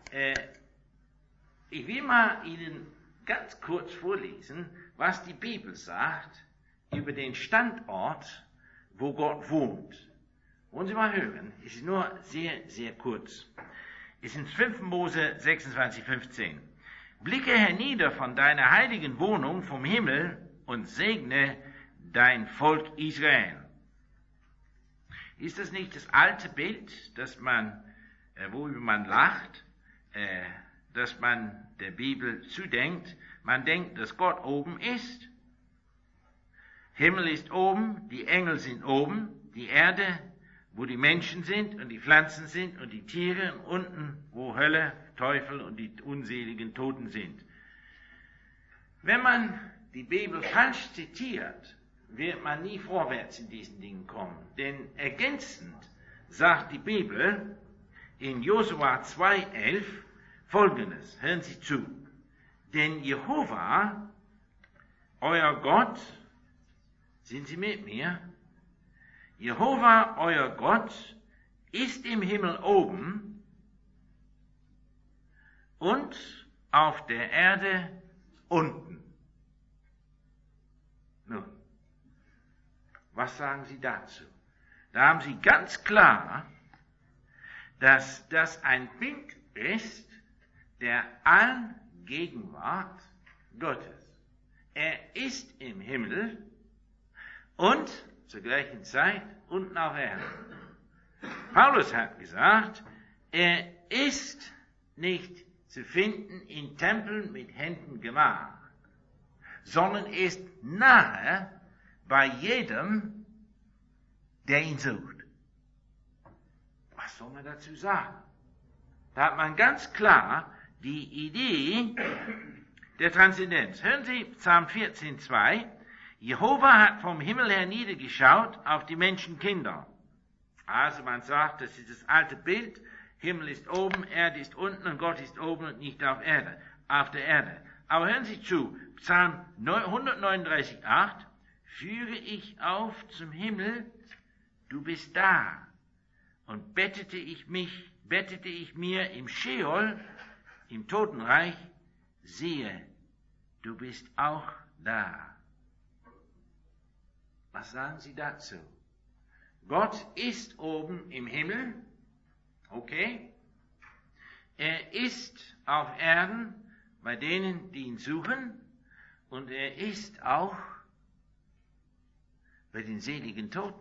S1: Ich will mal Ihnen ganz kurz vorlesen, was die Bibel sagt über den Standort, wo Gott wohnt. Wollen Sie mal hören? Es ist nur sehr, sehr kurz. Es ist in 5. Mose 26, 15. Blicke hernieder von deiner heiligen Wohnung vom Himmel und segne dein Volk Israel. Ist das nicht das alte Bild, worüber man lacht, dass man der Bibel zudenkt? Man denkt, dass Gott oben ist. Himmel ist oben, die Engel sind oben, die Erde, wo die Menschen sind und die Pflanzen sind und die Tiere, und unten, wo Hölle, Teufel und die unseligen Toten sind. Wenn man die Bibel falsch zitiert, wird man nie vorwärts in diesen Dingen kommen. Denn ergänzend sagt die Bibel in Josua 2,11 Folgendes. Hören Sie zu. Denn Jehova, euer Gott, sind Sie mit mir? Jehova, euer Gott, ist im Himmel oben und auf der Erde unten. Nun, was sagen Sie dazu? Da haben Sie ganz klar, dass das ein Bild ist der Allgegenwart Gottes. Er ist im Himmel und zur gleichen Zeit unten auf Erden. Paulus hat gesagt, er ist nicht zu finden in Tempeln mit Händen gemacht, sondern ist nahe bei jedem, der ihn sucht. Was soll man dazu sagen? Da hat man ganz klar die Idee der Transzendenz. Hören Sie Psalm 14,2. Jehova hat vom Himmel her niedergeschaut auf die Menschenkinder. Also man sagt, das ist das alte Bild. Himmel ist oben, Erde ist unten und Gott ist oben und nicht auf der Erde. Aber hören Sie zu, Psalm 139,8. Führe ich auf zum Himmel, du bist da. Und bettete ich mir im Scheol, im Totenreich, siehe, du bist auch da. Was sagen Sie dazu? Gott ist oben im Himmel, okay? Er ist auf Erden bei denen, die ihn suchen, und er ist auch bei den seligen Toten.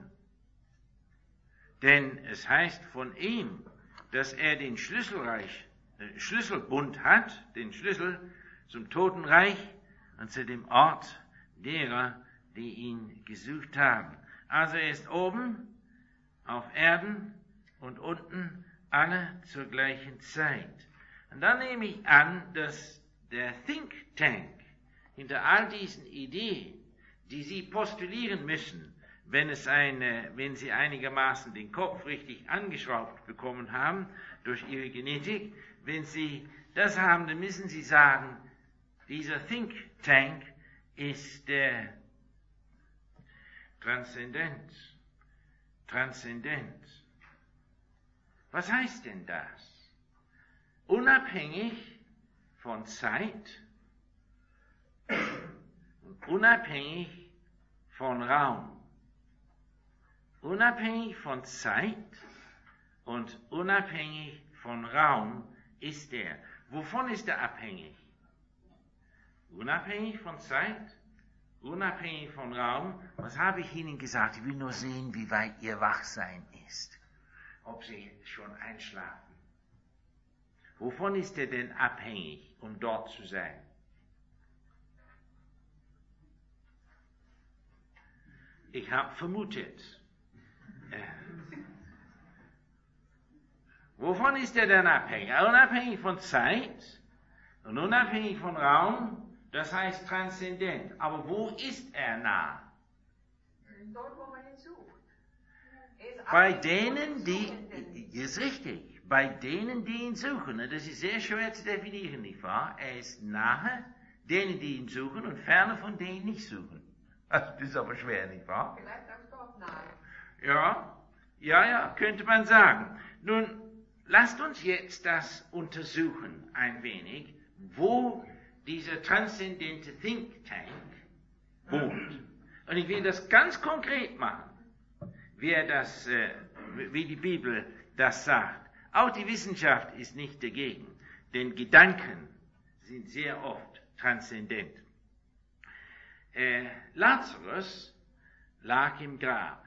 S1: Denn es heißt von ihm, dass er den Schlüsselbund hat, den Schlüssel zum Totenreich und zu dem Ort derer, die ihn gesucht haben. Also er ist oben auf Erden und unten alle zur gleichen Zeit. Und dann nehme ich an, dass der Think Tank hinter all diesen Ideen, die Sie postulieren müssen, wenn Sie einigermaßen den Kopf richtig angeschraubt bekommen haben durch Ihre Genetik, wenn Sie das haben, dann müssen Sie sagen, dieser Think Tank ist der Transzendenz. Was heißt denn das? Unabhängig von Zeit und unabhängig von Raum. Unabhängig von Zeit und unabhängig von Raum ist er. Wovon ist er abhängig? Unabhängig von Zeit, unabhängig von Raum. Was habe ich Ihnen gesagt? Ich will nur sehen, wie weit Ihr Wachsein ist. Ob Sie schon einschlafen. Wovon ist er denn abhängig, um dort zu sein? Ich habe vermutet. Wovon ist er denn abhängig? Unabhängig von Zeit und unabhängig von Raum, das heißt transzendent. Aber wo ist er nah?
S2: Dort, wo man ihn sucht.
S1: Bei denen, ist richtig, bei denen, die ihn suchen. Das ist sehr schwer zu definieren, nicht wahr? Er ist nahe denen, die ihn suchen und ferne von denen, die nicht suchen. Also, das ist aber schwer, nicht wahr?
S2: Vielleicht auch dort nahe.
S1: Ja, könnte man sagen. Nun, lasst uns jetzt das untersuchen ein wenig, wo dieser transzendente Think Tank wohnt. Und ich will das ganz konkret machen, wie die Bibel das sagt. Auch die Wissenschaft ist nicht dagegen, denn Gedanken sind sehr oft transzendent. Lazarus lag im Grab.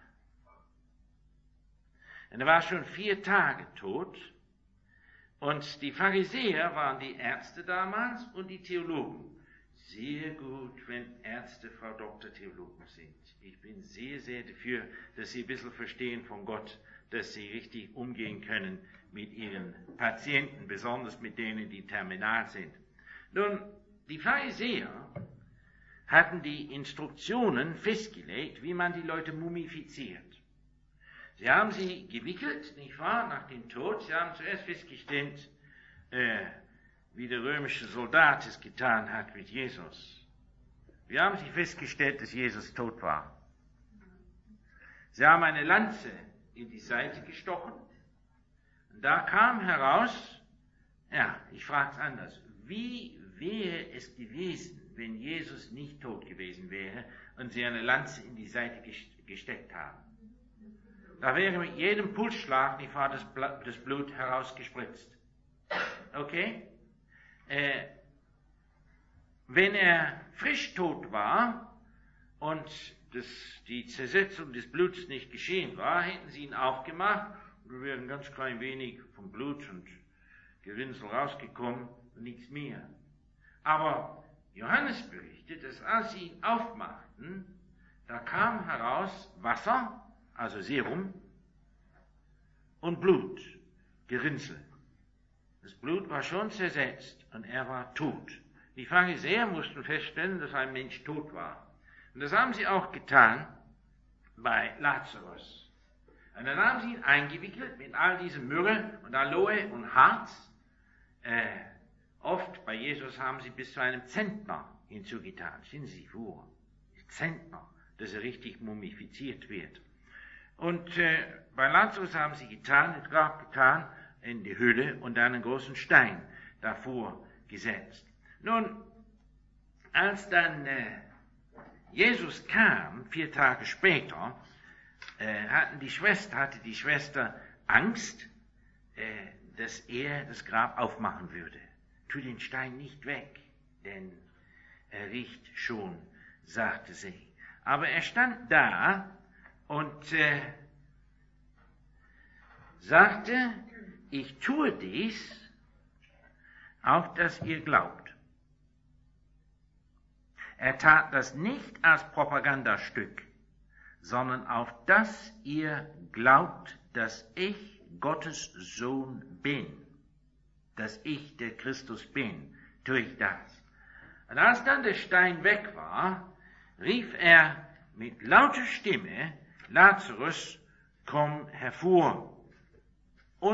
S1: Und er war schon 4 Tage tot. Und die Pharisäer waren die Ärzte damals und die Theologen. Sehr gut, wenn Ärzte, Frau Doktor, Theologen sind. Ich bin sehr, sehr dafür, dass sie ein bisschen verstehen von Gott, dass sie richtig umgehen können mit ihren Patienten, besonders mit denen, die terminal sind. Nun, die Pharisäer hatten die Instruktionen festgelegt, wie man die Leute mumifiziert. Sie haben sie gewickelt, nicht wahr, nach dem Tod. Sie haben zuerst festgestellt, wie der römische Soldat es getan hat mit Jesus. Wir haben sie festgestellt, dass Jesus tot war. Sie haben eine Lanze in die Seite gestochen. Und da kam heraus, ich frage es anders, wie wäre es gewesen, wenn Jesus nicht tot gewesen wäre und sie eine Lanze in die Seite gesteckt haben? Da wäre mit jedem Pulsschlag, nicht wahr, das Blut herausgespritzt. Okay? Wenn er frisch tot war und die Zersetzung des Bluts nicht geschehen war, hätten sie ihn aufgemacht und da wäre ein ganz klein wenig vom Blut und Gerinnsel rausgekommen und nichts mehr. Aber Johannes berichtet, dass als sie ihn aufmachten, da kam heraus Wasser, also Serum, und Blut, Gerinnsel. Das Blut war schon zersetzt und er war tot. Die Pharisäer mussten feststellen, dass ein Mensch tot war. Und das haben sie auch getan bei Lazarus. Und dann haben sie ihn eingewickelt mit all diesem Myrrhe und Aloe und Harz. Oft bei Jesus haben sie bis zu einem Zentner hinzugetan. Sind Sie vor? Zentner, dass er richtig mumifiziert wird. Und bei Lazarus haben sie das Grab getan, in die Höhle und dann einen großen Stein davor gesetzt. Nun, als dann Jesus kam, 4 Tage später, hatte die Schwester Angst, dass er das Grab aufmachen würde. Tu den Stein nicht weg, denn er riecht schon, sagte sie. Aber er stand da und sagte, ich tue dies, auf dass ihr glaubt. Er tat das nicht als Propagandastück, sondern auf das ihr glaubt, dass ich Gottes Sohn bin, dass ich der Christus bin, tue ich das. Und als dann der Stein weg war, rief er mit lauter Stimme, Lazarus, komm hervor. Und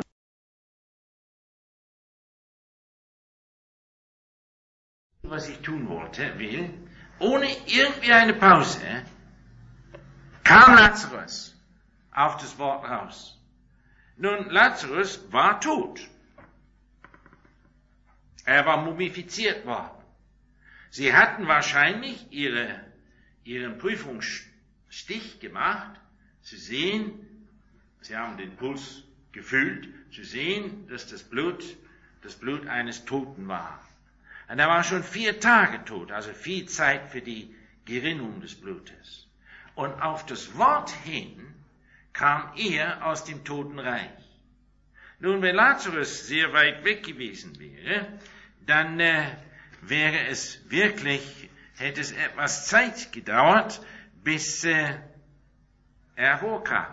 S1: was ich tun will, ohne irgendwie eine Pause, kam Lazarus auf das Wort raus. Nun, Lazarus war tot. Er war mumifiziert worden. Sie hatten wahrscheinlich ihren Prüfungsstich gemacht, zu sehen, sie haben den Puls gefühlt, zu sehen, dass das Blut eines Toten war. Und er war schon 4 Tage tot, also viel Zeit für die Gerinnung des Blutes. Und auf das Wort hin kam er aus dem Totenreich. Nun, wenn Lazarus sehr weit weg gewesen wäre, dann hätte es etwas Zeit gedauert, bis er hervorkam.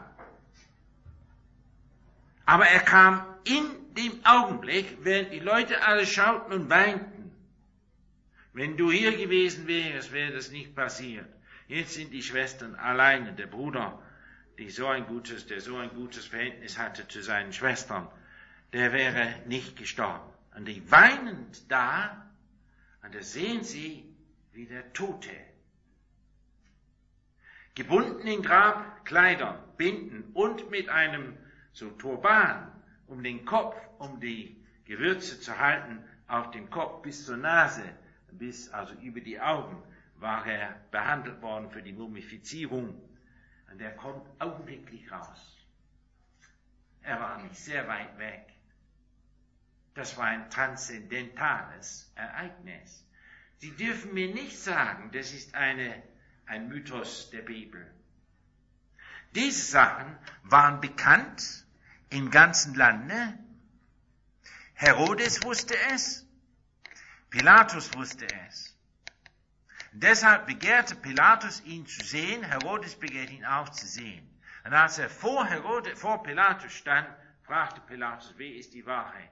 S1: Aber er kam in dem Augenblick, während die Leute alle schauten und weinten. Wenn du hier gewesen wärst, wäre das nicht passiert. Jetzt sind die Schwestern alleine, der Bruder, der so ein gutes Verhältnis hatte zu seinen Schwestern, der wäre nicht gestorben. Und die weinend da, und da sehen sie, wie der Tote, gebunden in Grabkleidern, Binden und mit einem so Turban um den Kopf, um die Gewürze zu halten, auf dem Kopf bis zur Nase, also über die Augen, war er behandelt worden für die Mumifizierung. Und er kommt augenblicklich raus. Er war nicht sehr weit weg. Das war ein transzendentales Ereignis. Sie dürfen mir nicht sagen, das ist ein Mythos der Bibel. Diese Sachen waren bekannt im ganzen Lande. Herodes wusste es, Pilatus wusste es. Und deshalb begehrte Pilatus, ihn zu sehen. Herodes begehrte ihn auch zu sehen. Und als er vor Pilatus stand, fragte Pilatus, wer ist die Wahrheit?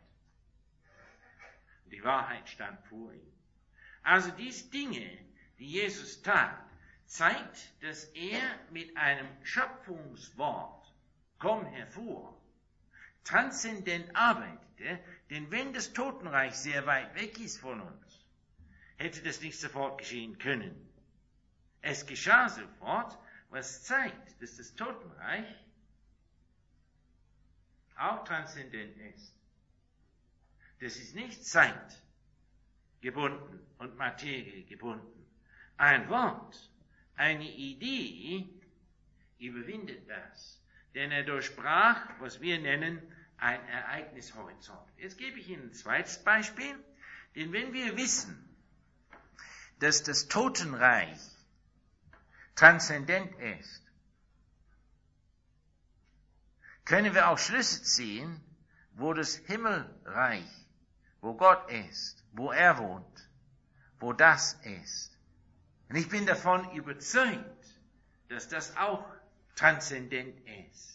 S1: Die Wahrheit stand vor ihm. Also diese Dinge, die Jesus tat, zeigt, dass er mit einem Schöpfungswort, komm hervor, transzendent arbeitete, denn wenn das Totenreich sehr weit weg ist von uns, hätte das nicht sofort geschehen können. Es geschah sofort, was zeigt, dass das Totenreich auch transzendent ist. Das ist nicht zeitgebunden und Materie gebunden. Ein Wort, eine Idee überwindet das, denn er durchbrach, was wir nennen, ein Ereignishorizont. Jetzt gebe ich Ihnen ein zweites Beispiel, denn wenn wir wissen, dass das Totenreich transzendent ist, können wir auch Schlüsse ziehen, wo das Himmelreich, wo Gott ist, wo er wohnt, wo das ist. Und ich bin davon überzeugt, dass das auch transzendent ist.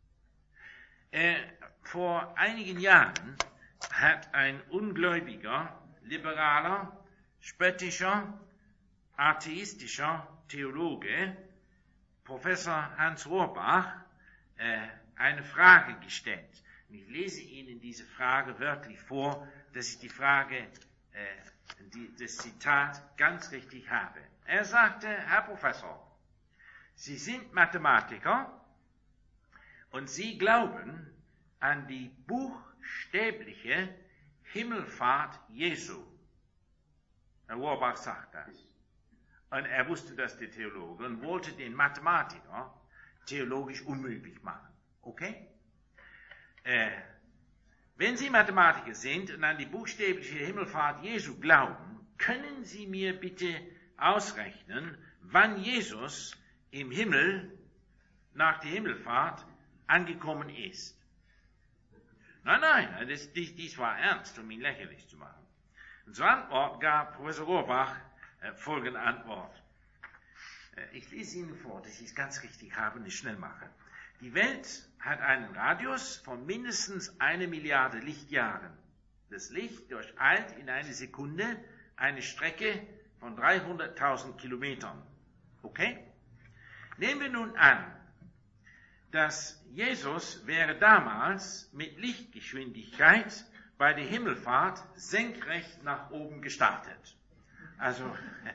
S1: Vor einigen Jahren hat ein ungläubiger, liberaler, spöttischer, atheistischer Theologe, Professor Hans Rohrbach, eine Frage gestellt. Und ich lese Ihnen diese Frage wörtlich vor, dass ich die Frage, das Zitat ganz richtig habe. Er sagte, Herr Professor, Sie sind Mathematiker und Sie glauben an die buchstäbliche Himmelfahrt Jesu. Herr Rohrbach sagt das. Und er wusste das, der Theologe, und wollte den Mathematiker theologisch unmöglich machen. Okay? Wenn Sie Mathematiker sind und an die buchstäbliche Himmelfahrt Jesu glauben, können Sie mir bitte ausrechnen, wann Jesus im Himmel nach der Himmelfahrt angekommen ist. Nein, dies war ernst, um ihn lächerlich zu machen. Und zur Antwort gab Professor Rohrbach folgende Antwort. Ich lese Ihnen vor, dass ich es ganz richtig habe und ich schnell mache. Die Welt hat einen Radius von mindestens 1 Milliarde Lichtjahren. Das Licht durcheilt in einer Sekunde eine Strecke von 300.000 Kilometern. Okay? Nehmen wir nun an, dass Jesus wäre damals mit Lichtgeschwindigkeit bei der Himmelfahrt senkrecht nach oben gestartet. Also,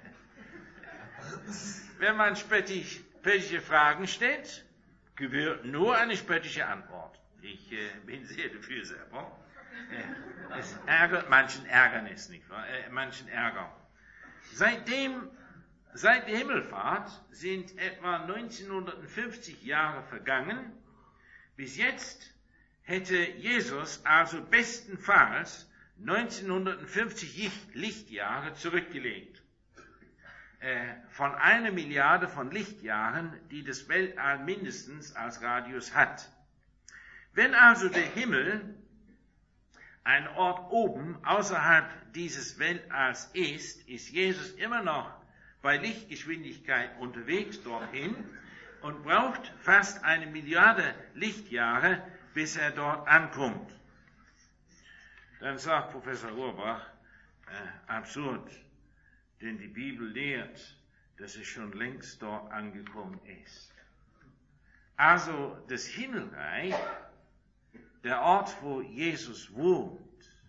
S1: wenn man spöttische Fragen stellt, gewährt nur eine spöttische Antwort. Ich bin sehr dafür selber. Es ärgert manchen Ärgernis, nicht wahr? Manchen Ärger. Seit der Himmelfahrt sind etwa 1950 Jahre vergangen. Bis jetzt hätte Jesus also bestenfalls 1950 Lichtjahre zurückgelegt. Von 1 Milliarde von Lichtjahren, die das Weltall mindestens als Radius hat. Wenn also der Himmel ein Ort oben außerhalb dieses Weltalls ist Jesus immer noch bei Lichtgeschwindigkeit unterwegs dorthin und braucht fast 1 Milliarde Lichtjahre, bis er dort ankommt. Dann sagt Professor Urbach, absurd, denn die Bibel lehrt, dass er schon längst dort angekommen ist. Also das Himmelreich, der Ort, wo Jesus wohnt,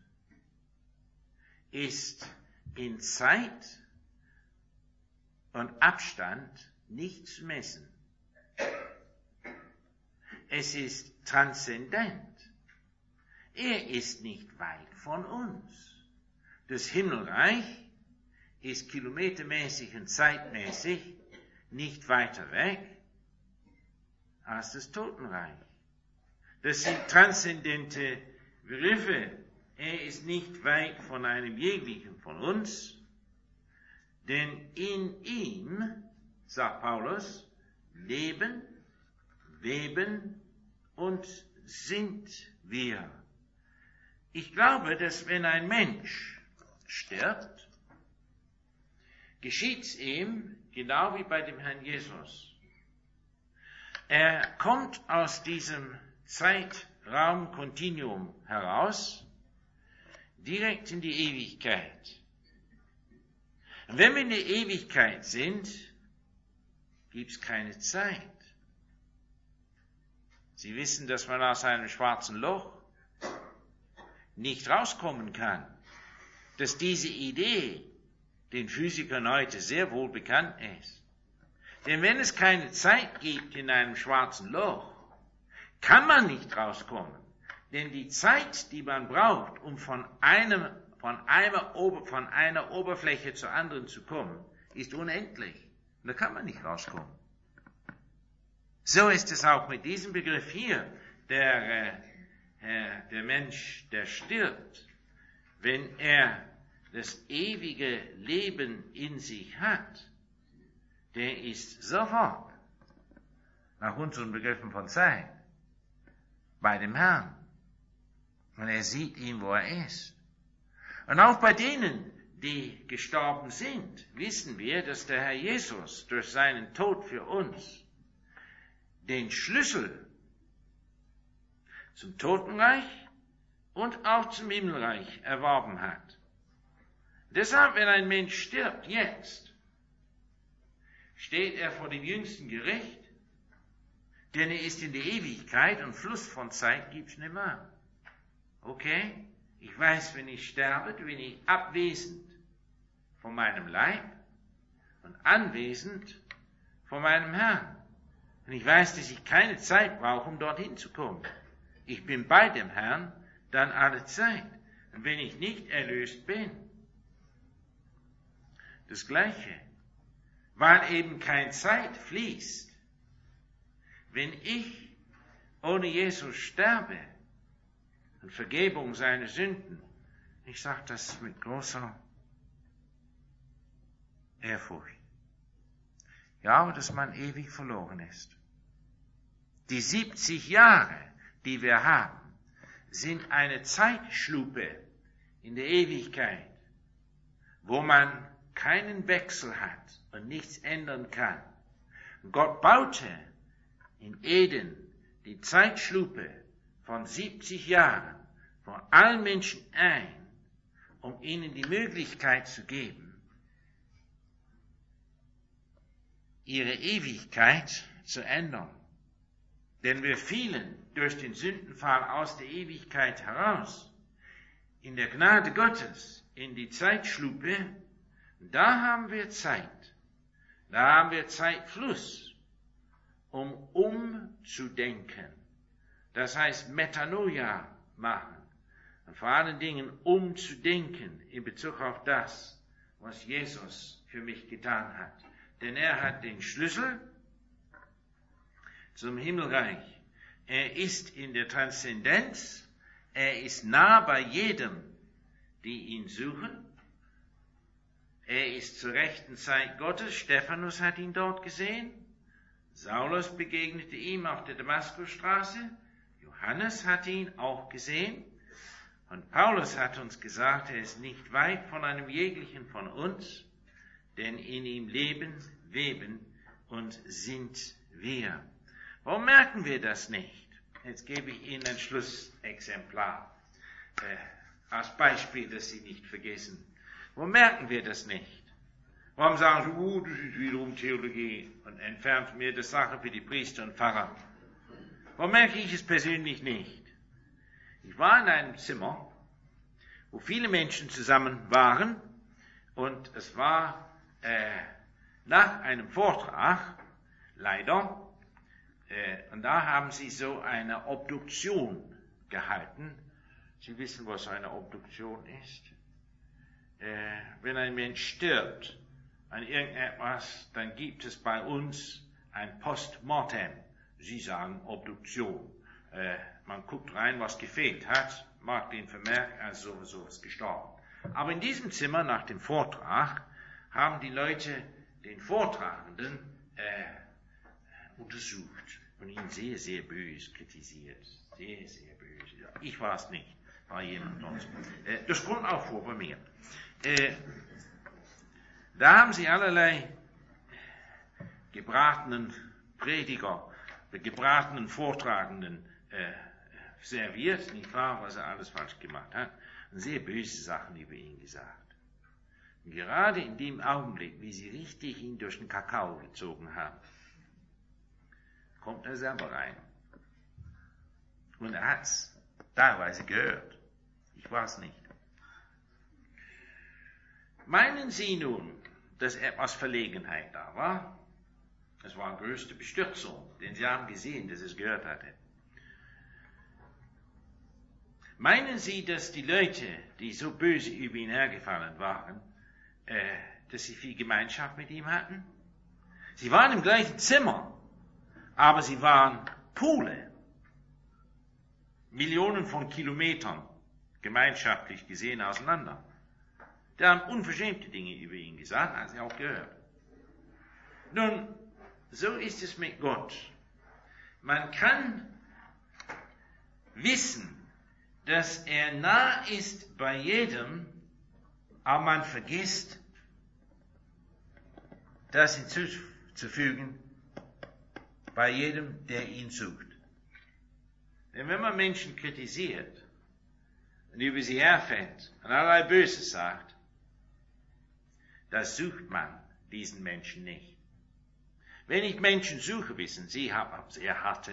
S1: ist in Zeit und Abstand nicht zu messen. Es ist transzendent. Er ist nicht weit von uns. Das Himmelreich ist kilometermäßig und zeitmäßig nicht weiter weg als das Totenreich. Das sind transzendente Begriffe. Er ist nicht weit von einem jeglichen von uns, denn in ihm, sagt Paulus, leben, weben und sind wir. Ich glaube, dass wenn ein Mensch stirbt, geschieht es ihm genau wie bei dem Herrn Jesus. Er kommt aus diesem Zeitraumkontinuum heraus, direkt in die Ewigkeit. Und wenn wir in der Ewigkeit sind, gibt es keine Zeit. Sie wissen, dass man aus einem schwarzen Loch nicht rauskommen kann, dass diese Idee den Physikern heute sehr wohl bekannt ist. Denn wenn es keine Zeit gibt in einem schwarzen Loch, kann man nicht rauskommen. Denn die Zeit, die man braucht, um von einer Oberfläche zur anderen zu kommen, ist unendlich. Und da kann man nicht rauskommen. So ist es auch mit diesem Begriff hier, der Mensch, der stirbt, wenn er das ewige Leben in sich hat, der ist sofort, nach unseren Begriffen von Zeit, bei dem Herrn. Und er sieht ihn, wo er ist. Und auch bei denen, die gestorben sind, wissen wir, dass der Herr Jesus durch seinen Tod für uns den Schlüssel zum Totenreich und auch zum Himmelreich erworben hat. Deshalb, wenn ein Mensch stirbt jetzt, steht er vor dem jüngsten Gericht, denn er ist in der Ewigkeit und Fluss von Zeit gibt's nicht mehr. Okay? Ich weiß, wenn ich sterbe, bin ich abwesend von meinem Leib und anwesend von meinem Herrn. Und ich weiß, dass ich keine Zeit brauche, um dorthin zu kommen. Ich bin bei dem Herrn dann alle Zeit. Und wenn ich nicht erlöst bin, das Gleiche, weil eben keine Zeit fließt. Wenn ich ohne Jesus sterbe und Vergebung seiner Sünden, ich sage das mit großer Ehrfurcht. Ja, dass man ewig verloren ist. Die 70 Jahre, die wir haben, sind eine Zeitschlupe in der Ewigkeit, wo man keinen Wechsel hat und nichts ändern kann. Gott baute in Eden die Zeitschlupe von 70 Jahren vor allen Menschen ein, um ihnen die Möglichkeit zu geben, ihre Ewigkeit zu ändern. Denn wir fielen durch den Sündenfall aus der Ewigkeit heraus, in der Gnade Gottes, in die Zeitschlupe. Da haben wir Zeit, da haben wir Zeitfluss, um umzudenken. Das heißt Metanoia machen. Und vor allen Dingen umzudenken in Bezug auf das, was Jesus für mich getan hat. Denn er hat den Schlüssel zum Himmelreich. Er ist in der Transzendenz. Er ist nah bei jedem, die ihn suchen. Er ist zur rechten Zeit Gottes. Stephanus hat ihn dort gesehen. Saulus begegnete ihm auf der Damaskusstraße. Johannes hat ihn auch gesehen. Und Paulus hat uns gesagt, er ist nicht weit von einem jeglichen von uns, denn in ihm leben, weben und sind wir. Warum merken wir das nicht? Jetzt gebe ich Ihnen ein Schlussexemplar als Beispiel, dass Sie nicht vergessen. Warum merken wir das nicht? Warum sagen Sie, das ist wiederum Theologie und entfernt mir das Sache für die Priester und Pfarrer? Warum merke ich es persönlich nicht? Ich war in einem Zimmer, wo viele Menschen zusammen waren und es war nach einem Vortrag, leider, und da haben sie so eine Obduktion gehalten. Sie wissen, was eine Obduktion ist? Wenn ein Mensch stirbt an irgendetwas, dann gibt es bei uns ein Postmortem. Sie sagen Obduktion. Man guckt rein, was gefehlt hat, macht den Vermerk, als sowieso ist gestorben. Aber in diesem Zimmer nach dem Vortrag haben die Leute den Vortragenden untersucht und ihn sehr, sehr böse kritisiert. Sehr, sehr böse. Ich war es nicht, war jemand sonst. Das kommt auch vor bei mir. Da haben sie allerlei gebratenen Prediger, gebratenen Vortragenden serviert, nicht wahr, was er alles falsch gemacht hat, und sehr böse Sachen über ihn gesagt. Und gerade in dem Augenblick, wie sie richtig ihn durch den Kakao gezogen haben, kommt er selber rein. Und er hat's teilweise gehört. Ich war es nicht. Meinen Sie nun, dass etwas Verlegenheit da war? Es war größte Bestürzung, denn sie haben gesehen, dass es gehört hatte. Meinen Sie, dass die Leute, die so böse über ihn hergefallen waren, dass sie viel Gemeinschaft mit ihm hatten? Sie waren im gleichen Zimmer, aber sie waren Pole. Millionen von Kilometern gemeinschaftlich gesehen auseinander. Die haben unverschämte Dinge über ihn gesagt, haben sie auch gehört. Nun, so ist es mit Gott. Man kann wissen, dass er nah ist bei jedem, aber man vergisst, das hinzuzufügen bei jedem, der ihn sucht. Denn wenn man Menschen kritisiert und über sie herfällt und allerlei Böses sagt, das sucht man diesen Menschen nicht. Wenn ich Menschen suche, wissen Sie, habe sehr harte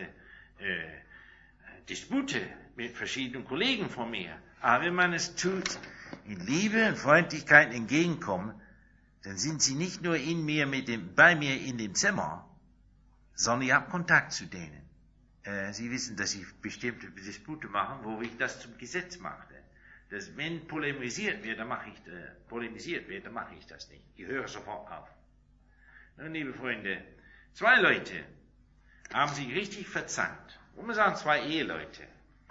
S1: Dispute mit verschiedenen Kollegen von mir. Aber wenn man es tut, in Liebe und Freundlichkeit entgegenkommen, dann sind sie nicht nur bei mir in dem Zimmer, sondern ich habe Kontakt zu denen. Sie wissen, dass ich bestimmte Dispute mache, wo ich das zum Gesetz machte. Dass wenn polemisiert wird, dann mache ich das nicht. Ich höre sofort auf. Nun, liebe Freunde, 2 Leute haben sich richtig verzankt. Und wir sagen 2 Eheleute.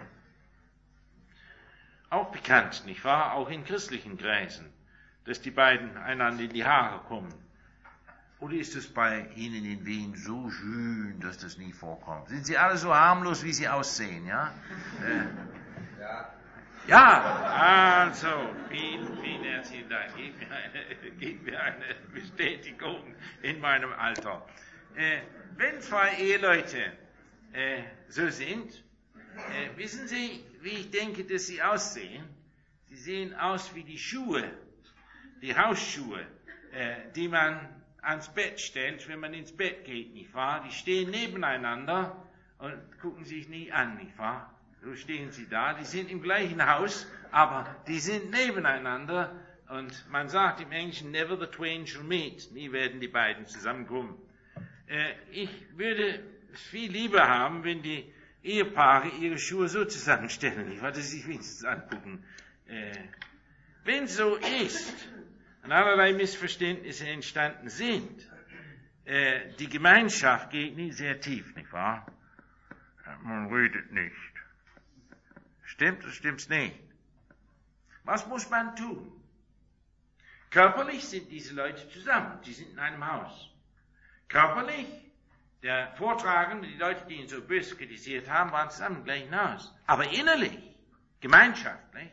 S1: Auch bekannt, nicht wahr? Auch in christlichen Kreisen, dass die beiden einander in die Haare kommen. Oder ist es bei Ihnen in Wien so schön, dass das nie vorkommt? Sind Sie alle so harmlos, wie Sie aussehen, ja?
S3: Ja.
S1: Ja, also, vielen herzlichen Dank. Gib mir eine Bestätigung in meinem Alter. Wenn zwei Eheleute so sind, wissen Sie, wie ich denke, dass sie aussehen? Sie sehen aus wie die Schuhe, die Hausschuhe, die man ans Bett stellt, wenn man ins Bett geht, nicht wahr? Die stehen nebeneinander und gucken sich nie an, nicht wahr? So stehen sie da, die sind im gleichen Haus, aber die sind nebeneinander und man sagt im Englischen, never the twain shall meet, nie werden die beiden zusammenkommen. Ich würde es viel lieber haben, wenn die Ehepaare ihre Schuhe so zusammenstellen, nicht wahr, dass sie sich wenigstens angucken. Wenn so ist, und allerlei Missverständnisse entstanden sind, die Gemeinschaft geht nie sehr tief, nicht wahr? Man redet nicht. Stimmt oder stimmt's nicht? Was muss man tun? Körperlich sind diese Leute zusammen, die sind in einem Haus. Körperlich, der Vortragende, die Leute, die ihn so böse kritisiert haben, waren zusammen im gleichen Haus. Aber innerlich, gemeinschaftlich,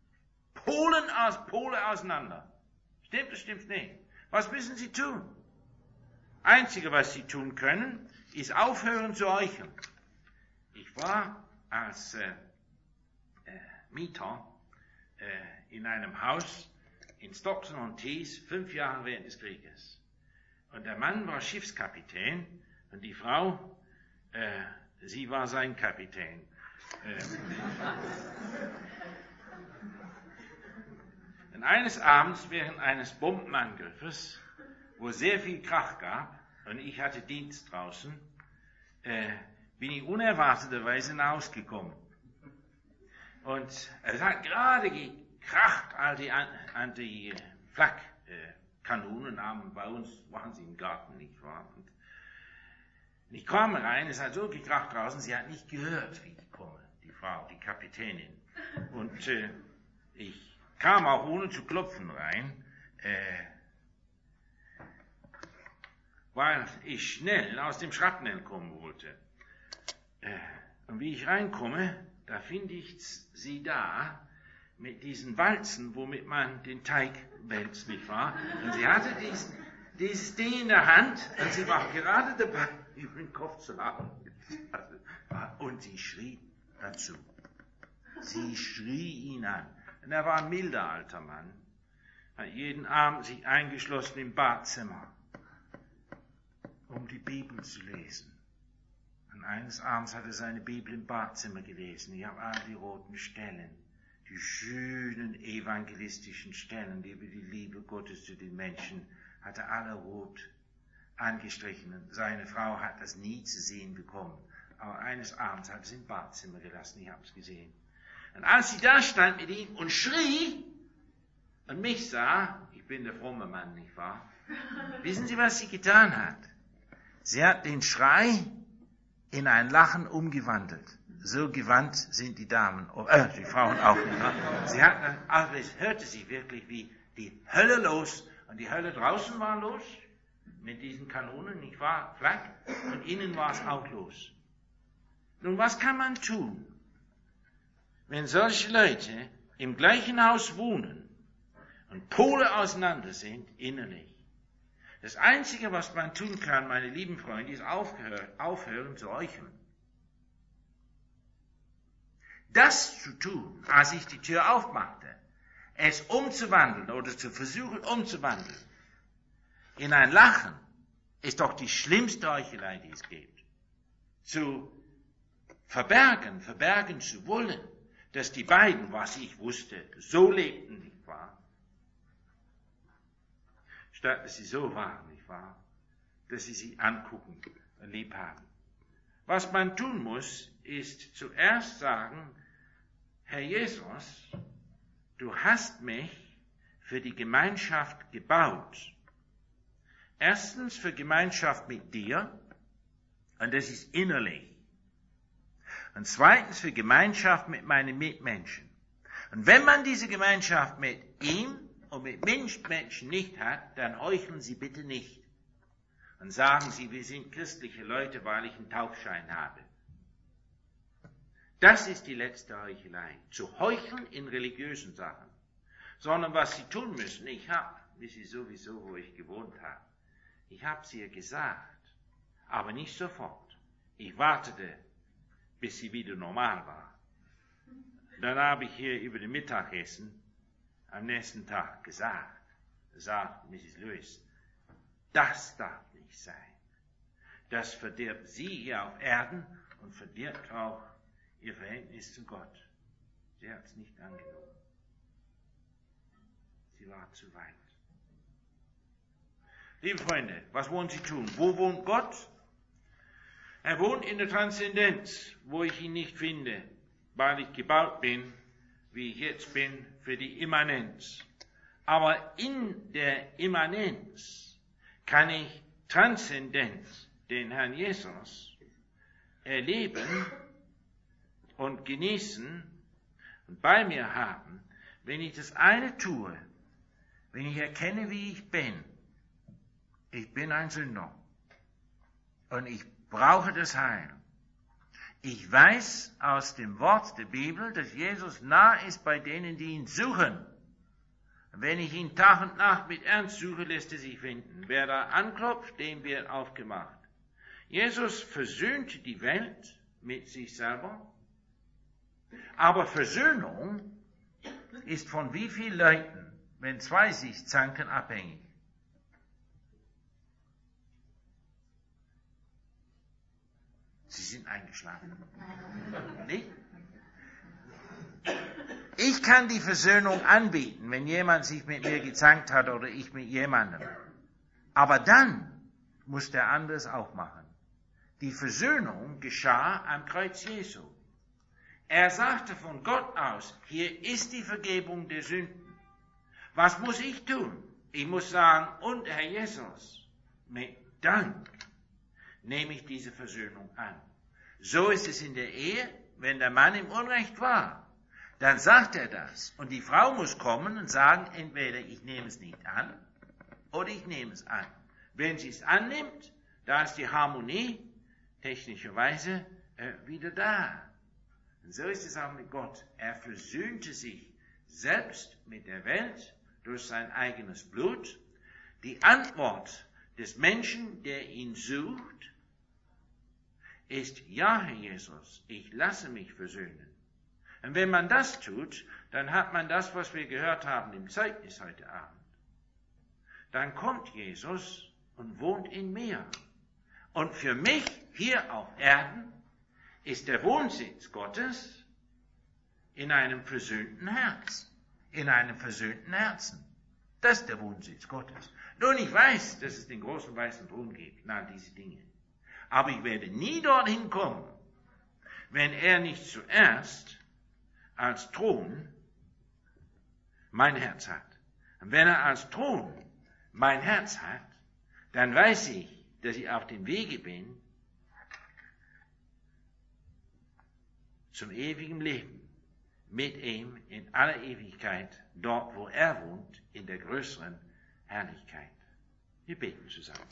S1: Pole auseinander. Stimmt oder stimmt's nicht? Was müssen sie tun? Einzige, was sie tun können, ist aufhören zu heucheln. Ich war als Mieter in einem Haus in Stockton-on-Tees 5 Jahre während des Krieges. Und der Mann war Schiffskapitän und die Frau, sie war sein Kapitän. Und eines Abends während eines Bombenangriffes, wo es sehr viel Krach gab und ich hatte Dienst draußen, bin ich unerwarteterweise rausgekommen. Und es hat gerade gekracht, an die Flakkanonen bei uns waren sie im Garten, nicht wahr? Und ich kam rein, es hat so gekracht draußen, sie hat nicht gehört, wie ich komme, die Frau, die Kapitänin. Und ich kam auch ohne zu klopfen rein, weil ich schnell aus dem Schrapnell kommen wollte. Und wie ich reinkomme, da finde ich sie da mit diesen Walzen, womit man den Teig wälzt, nicht wahr? Und sie hatte dieses Ding in der Hand und sie war gerade dabei, über den Kopf zu hauen. Und sie schrie dazu. Sie schrie ihn an. Und er war ein milder alter Mann. Hat jeden Abend sich eingeschlossen im Badzimmer, um die Bibel zu lesen. Und eines Abends hat er seine Bibel im Badzimmer gelesen. Ich habe all die roten Stellen, die schönen evangelistischen Stellen, die über die Liebe Gottes zu den Menschen, hat er alle rot angestrichen. Und seine Frau hat das nie zu sehen bekommen. Aber eines Abends hat er es im Badzimmer gelassen, ich habe es gesehen. Und als sie da stand mit ihm und schrie und mich sah, ich bin der fromme Mann, nicht wahr? Wissen Sie, was sie getan hat? Sie hat den Schrei in ein Lachen umgewandelt. So gewandt sind die Damen, die Frauen auch nicht. Sie hat, also es hörte sich wirklich wie die Hölle los. Und die Hölle draußen war los, mit diesen Kanonen, nicht wahr? Flak. Und innen war es auch los. Nun, was kann man tun, wenn solche Leute im gleichen Haus wohnen und Pole auseinander sind, innerlich? Das Einzige, was man tun kann, meine lieben Freunde, ist aufhören zu heucheln. Das zu tun, als ich die Tür aufmachte, es umzuwandeln oder zu versuchen umzuwandeln in ein Lachen, ist doch die schlimmste Heuchelei, die es gibt. Zu verbergen zu wollen, dass die beiden, was ich wusste, so lebten, nicht wahr? Statt dass sie so waren, nicht wahr? Dass sie sich angucken und lieb haben. Was man tun muss, ist zuerst sagen, Herr Jesus, du hast mich für die Gemeinschaft gebaut. Erstens für Gemeinschaft mit dir, und das ist innerlich. Und zweitens für Gemeinschaft mit meinen Mitmenschen. Und wenn man diese Gemeinschaft mit ihm und mit Menschen nicht hat, dann heucheln Sie bitte nicht. Und sagen Sie, wir sind christliche Leute, weil ich einen Taufschein habe. Das ist die letzte Heuchelei. Zu heucheln in religiösen Sachen. Sondern was sie tun müssen, wissen Sie sowieso, wo ich gewohnt habe. Ich habe es ihr gesagt, aber nicht sofort. Ich wartete, bis sie wieder normal war. Dann habe ich hier über dem Mittagessen am nächsten Tag sagt Mrs. Lewis, das darf nicht sein. Das verdirbt sie hier auf Erden und verdirbt auch ihr Verhältnis zu Gott. Sie hat es nicht angenommen. Sie war zu weit. Liebe Freunde, was wollen Sie tun? Wo wohnt Gott? Er wohnt in der Transzendenz, wo ich ihn nicht finde, weil ich gebaut bin, wie ich jetzt bin, für die Immanenz. Aber in der Immanenz kann ich Transzendenz, den Herrn Jesus, erleben und genießen und bei mir haben, wenn ich das eine tue, wenn ich erkenne, wie ich bin. Ich bin ein Sünder und ich brauche das Heil. Ich weiß aus dem Wort der Bibel, dass Jesus nah ist bei denen, die ihn suchen. Wenn ich ihn Tag und Nacht mit Ernst suche, lässt er sich finden. Wer da anklopft, dem wird aufgemacht. Jesus versöhnte die Welt mit sich selber. Aber Versöhnung ist von wie vielen Leuten, wenn zwei sich zanken, abhängig. Sie sind eingeschlafen. Nicht? Ich kann die Versöhnung anbieten, wenn jemand sich mit mir gezankt hat oder ich mit jemandem. Aber dann muss der andere es auch machen. Die Versöhnung geschah am Kreuz Jesu. Er sagte von Gott aus, hier ist die Vergebung der Sünden. Was muss ich tun? Ich muss sagen, und Herr Jesus, mit Dank nehme ich diese Versöhnung an. So ist es in der Ehe, wenn der Mann im Unrecht war, dann sagt er das. Und die Frau muss kommen und sagen, entweder ich nehme es nicht an oder ich nehme es an. Wenn sie es annimmt, da ist die Harmonie technischerweise wieder da. Und so ist es auch mit Gott. Er versöhnte sich selbst mit der Welt durch sein eigenes Blut. Die Antwort des Menschen, der ihn sucht, ist, ja, Herr Jesus, ich lasse mich versöhnen. Und wenn man das tut, dann hat man das, was wir gehört haben im Zeugnis heute Abend. Dann kommt Jesus und wohnt in mir. Und für mich hier auf Erden ist der Wohnsitz Gottes in einem versöhnten Herz. In einem versöhnten Herzen. Das ist der Wohnsitz Gottes. Nun, ich weiß, dass es den großen weißen Thron gibt, na, diese Dinge. Aber ich werde nie dorthin kommen, wenn er nicht zuerst als Thron mein Herz hat. Und wenn er als Thron mein Herz hat, dann weiß ich, dass ich auf dem Wege bin zum ewigen Leben mit ihm in aller Ewigkeit, dort wo er wohnt, in der größeren Herrlichkeit. Wir beten zusammen.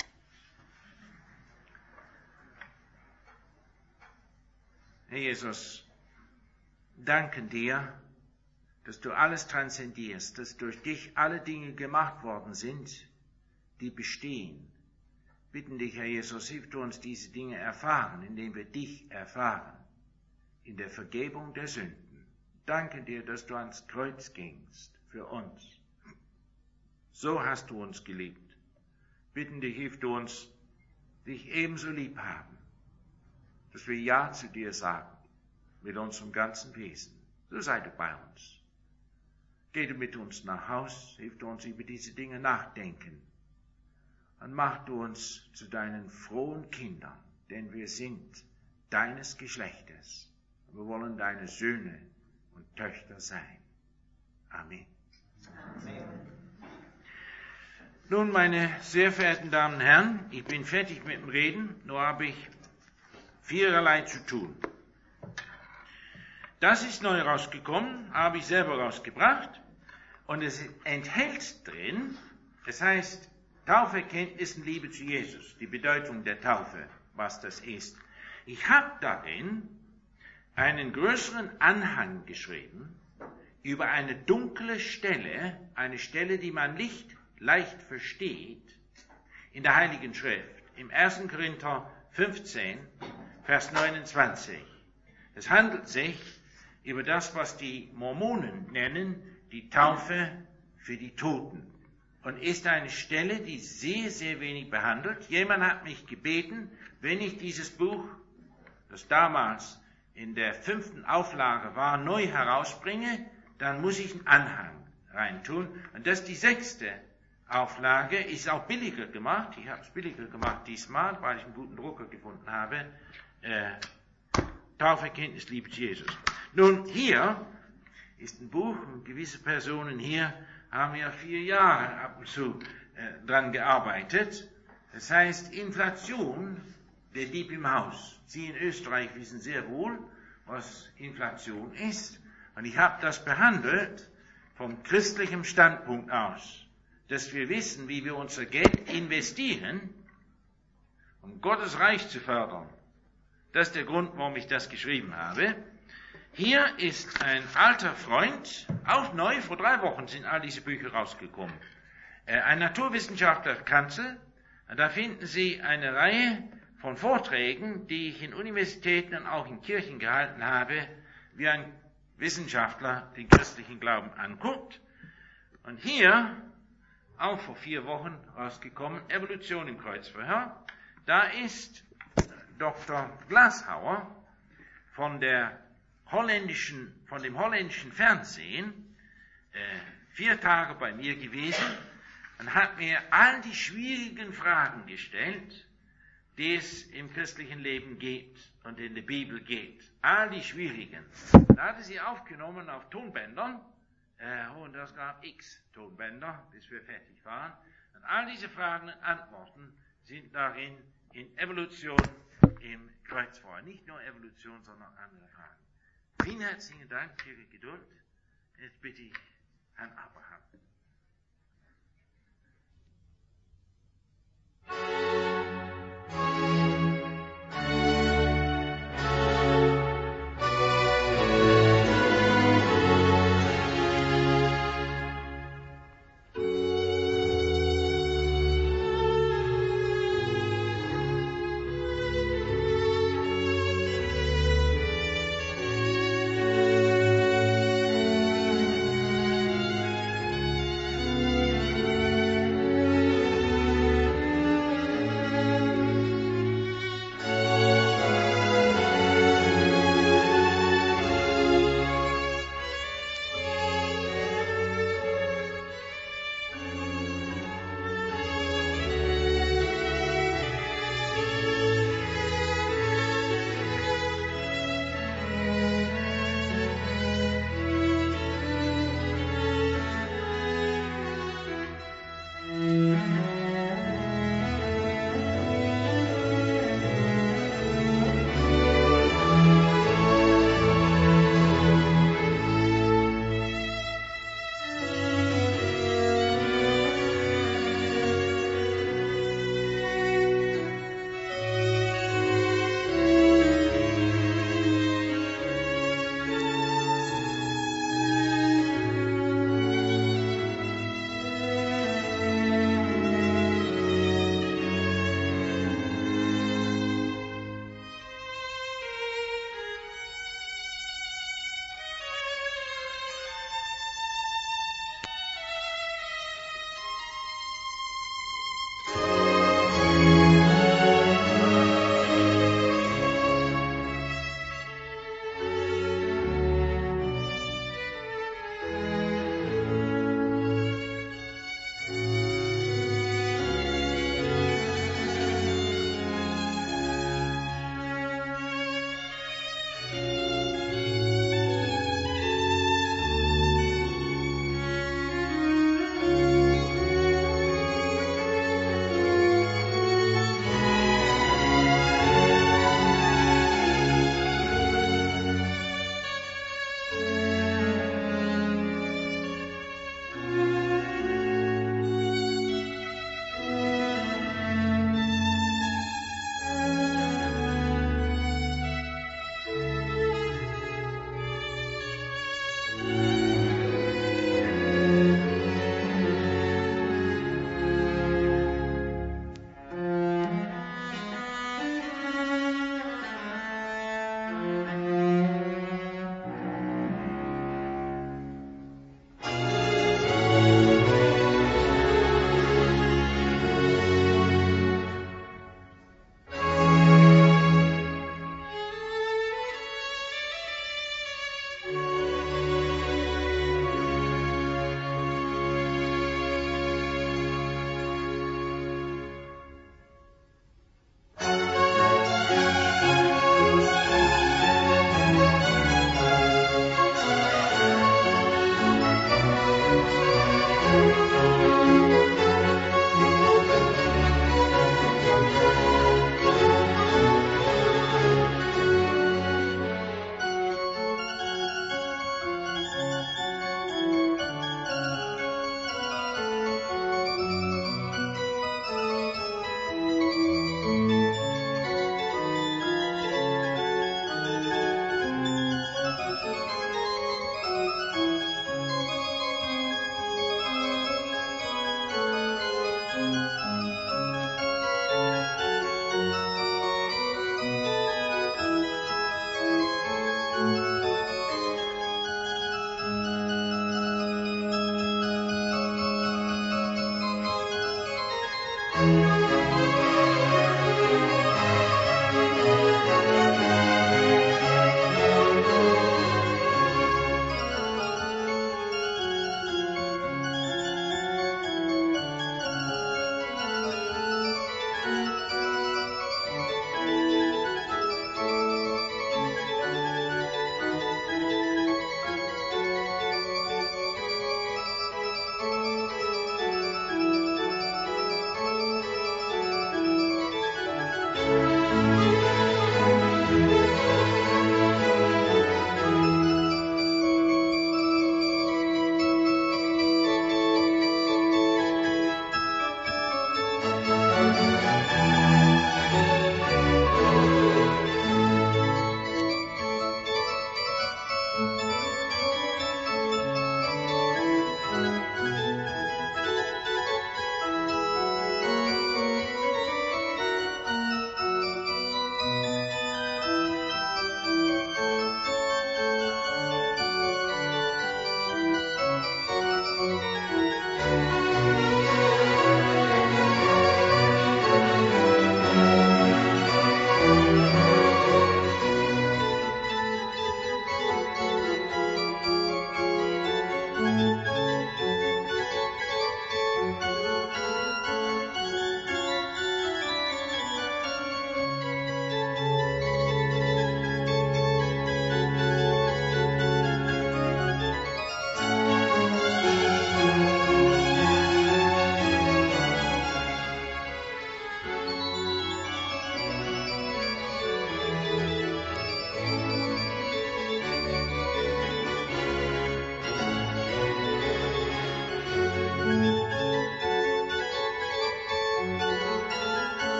S1: Herr Jesus, danken dir, dass du alles transzendierst, dass durch dich alle Dinge gemacht worden sind, die bestehen. Bitten dich, Herr Jesus, hilf du uns diese Dinge erfahren, indem wir dich erfahren, in der Vergebung der Sünden. Danke dir, dass du ans Kreuz gingst für uns. So hast du uns geliebt. Bitten dich, hilf du uns, dich ebenso lieb haben, dass wir Ja zu dir sagen, mit unserem ganzen Wesen. So sei du bei uns. Geh du mit uns nach Haus, hilf du uns über diese Dinge nachdenken. Und mach du uns zu deinen frohen Kindern, denn wir sind deines Geschlechtes. Wir wollen deine Söhne und Töchter sein. Amen. Amen. Nun, meine sehr verehrten Damen und Herren, ich bin fertig mit dem Reden, nur habe ich viererlei zu tun. Das ist neu rausgekommen, habe ich selber rausgebracht, und es enthält drin, es heißt Taufe, Erkenntnis und Liebe zu Jesus, die Bedeutung der Taufe, was das ist. Ich habe darin einen größeren Anhang geschrieben über eine dunkle Stelle, eine Stelle, die man nicht leicht versteht, in der Heiligen Schrift, im 1. Korinther 15, Vers 29. Es handelt sich über das, was die Mormonen nennen, die Taufe für die Toten. Und ist eine Stelle, die sehr, sehr wenig behandelt. Jemand hat mich gebeten, wenn ich dieses Buch, das damals in der 5. Auflage war, neu herausbringe, dann muss ich einen Anhang reintun. Und das ist die 6. Auflage, ist auch billiger gemacht. Ich habe es billiger gemacht diesmal, weil ich einen guten Drucker gefunden habe. Taufe, Kenntnis, Liebe zu Jesus. Nun, hier ist ein Buch, und gewisse Personen hier haben ja 4 Jahre ab und zu dran gearbeitet. Das heißt, Inflation, der Dieb im Haus. Sie in Österreich wissen sehr wohl, was Inflation ist. Und ich habe das behandelt vom christlichen Standpunkt aus, dass wir wissen, wie wir unser Geld investieren, um Gottes Reich zu fördern. Das ist der Grund, warum ich das geschrieben habe. Hier ist ein alter Freund, auch neu, vor 3 Wochen sind all diese Bücher rausgekommen. Ein Naturwissenschaftler Kanzel. Da finden Sie eine Reihe von Vorträgen, die ich in Universitäten und auch in Kirchen gehalten habe, wie ein Wissenschaftler den christlichen Glauben anguckt. Und hier, auch vor 4 Wochen rausgekommen, Evolution im Kreuzverhör. Da ist Dr. Glashauer von dem holländischen Fernsehen 4 Tage bei mir gewesen und hat mir all die schwierigen Fragen gestellt, die es im christlichen Leben gibt und in der Bibel gibt. All die schwierigen. Da hatte sie aufgenommen auf Tonbändern, und das gab x Tonbänder, bis wir fertig waren. Und all diese Fragen und Antworten sind darin in Evolution im Kreuzfeuer. Nicht nur Evolution, sondern andere Fragen. Vielen herzlichen Dank für Ihre Geduld. Jetzt bitte ich Herrn Abraham.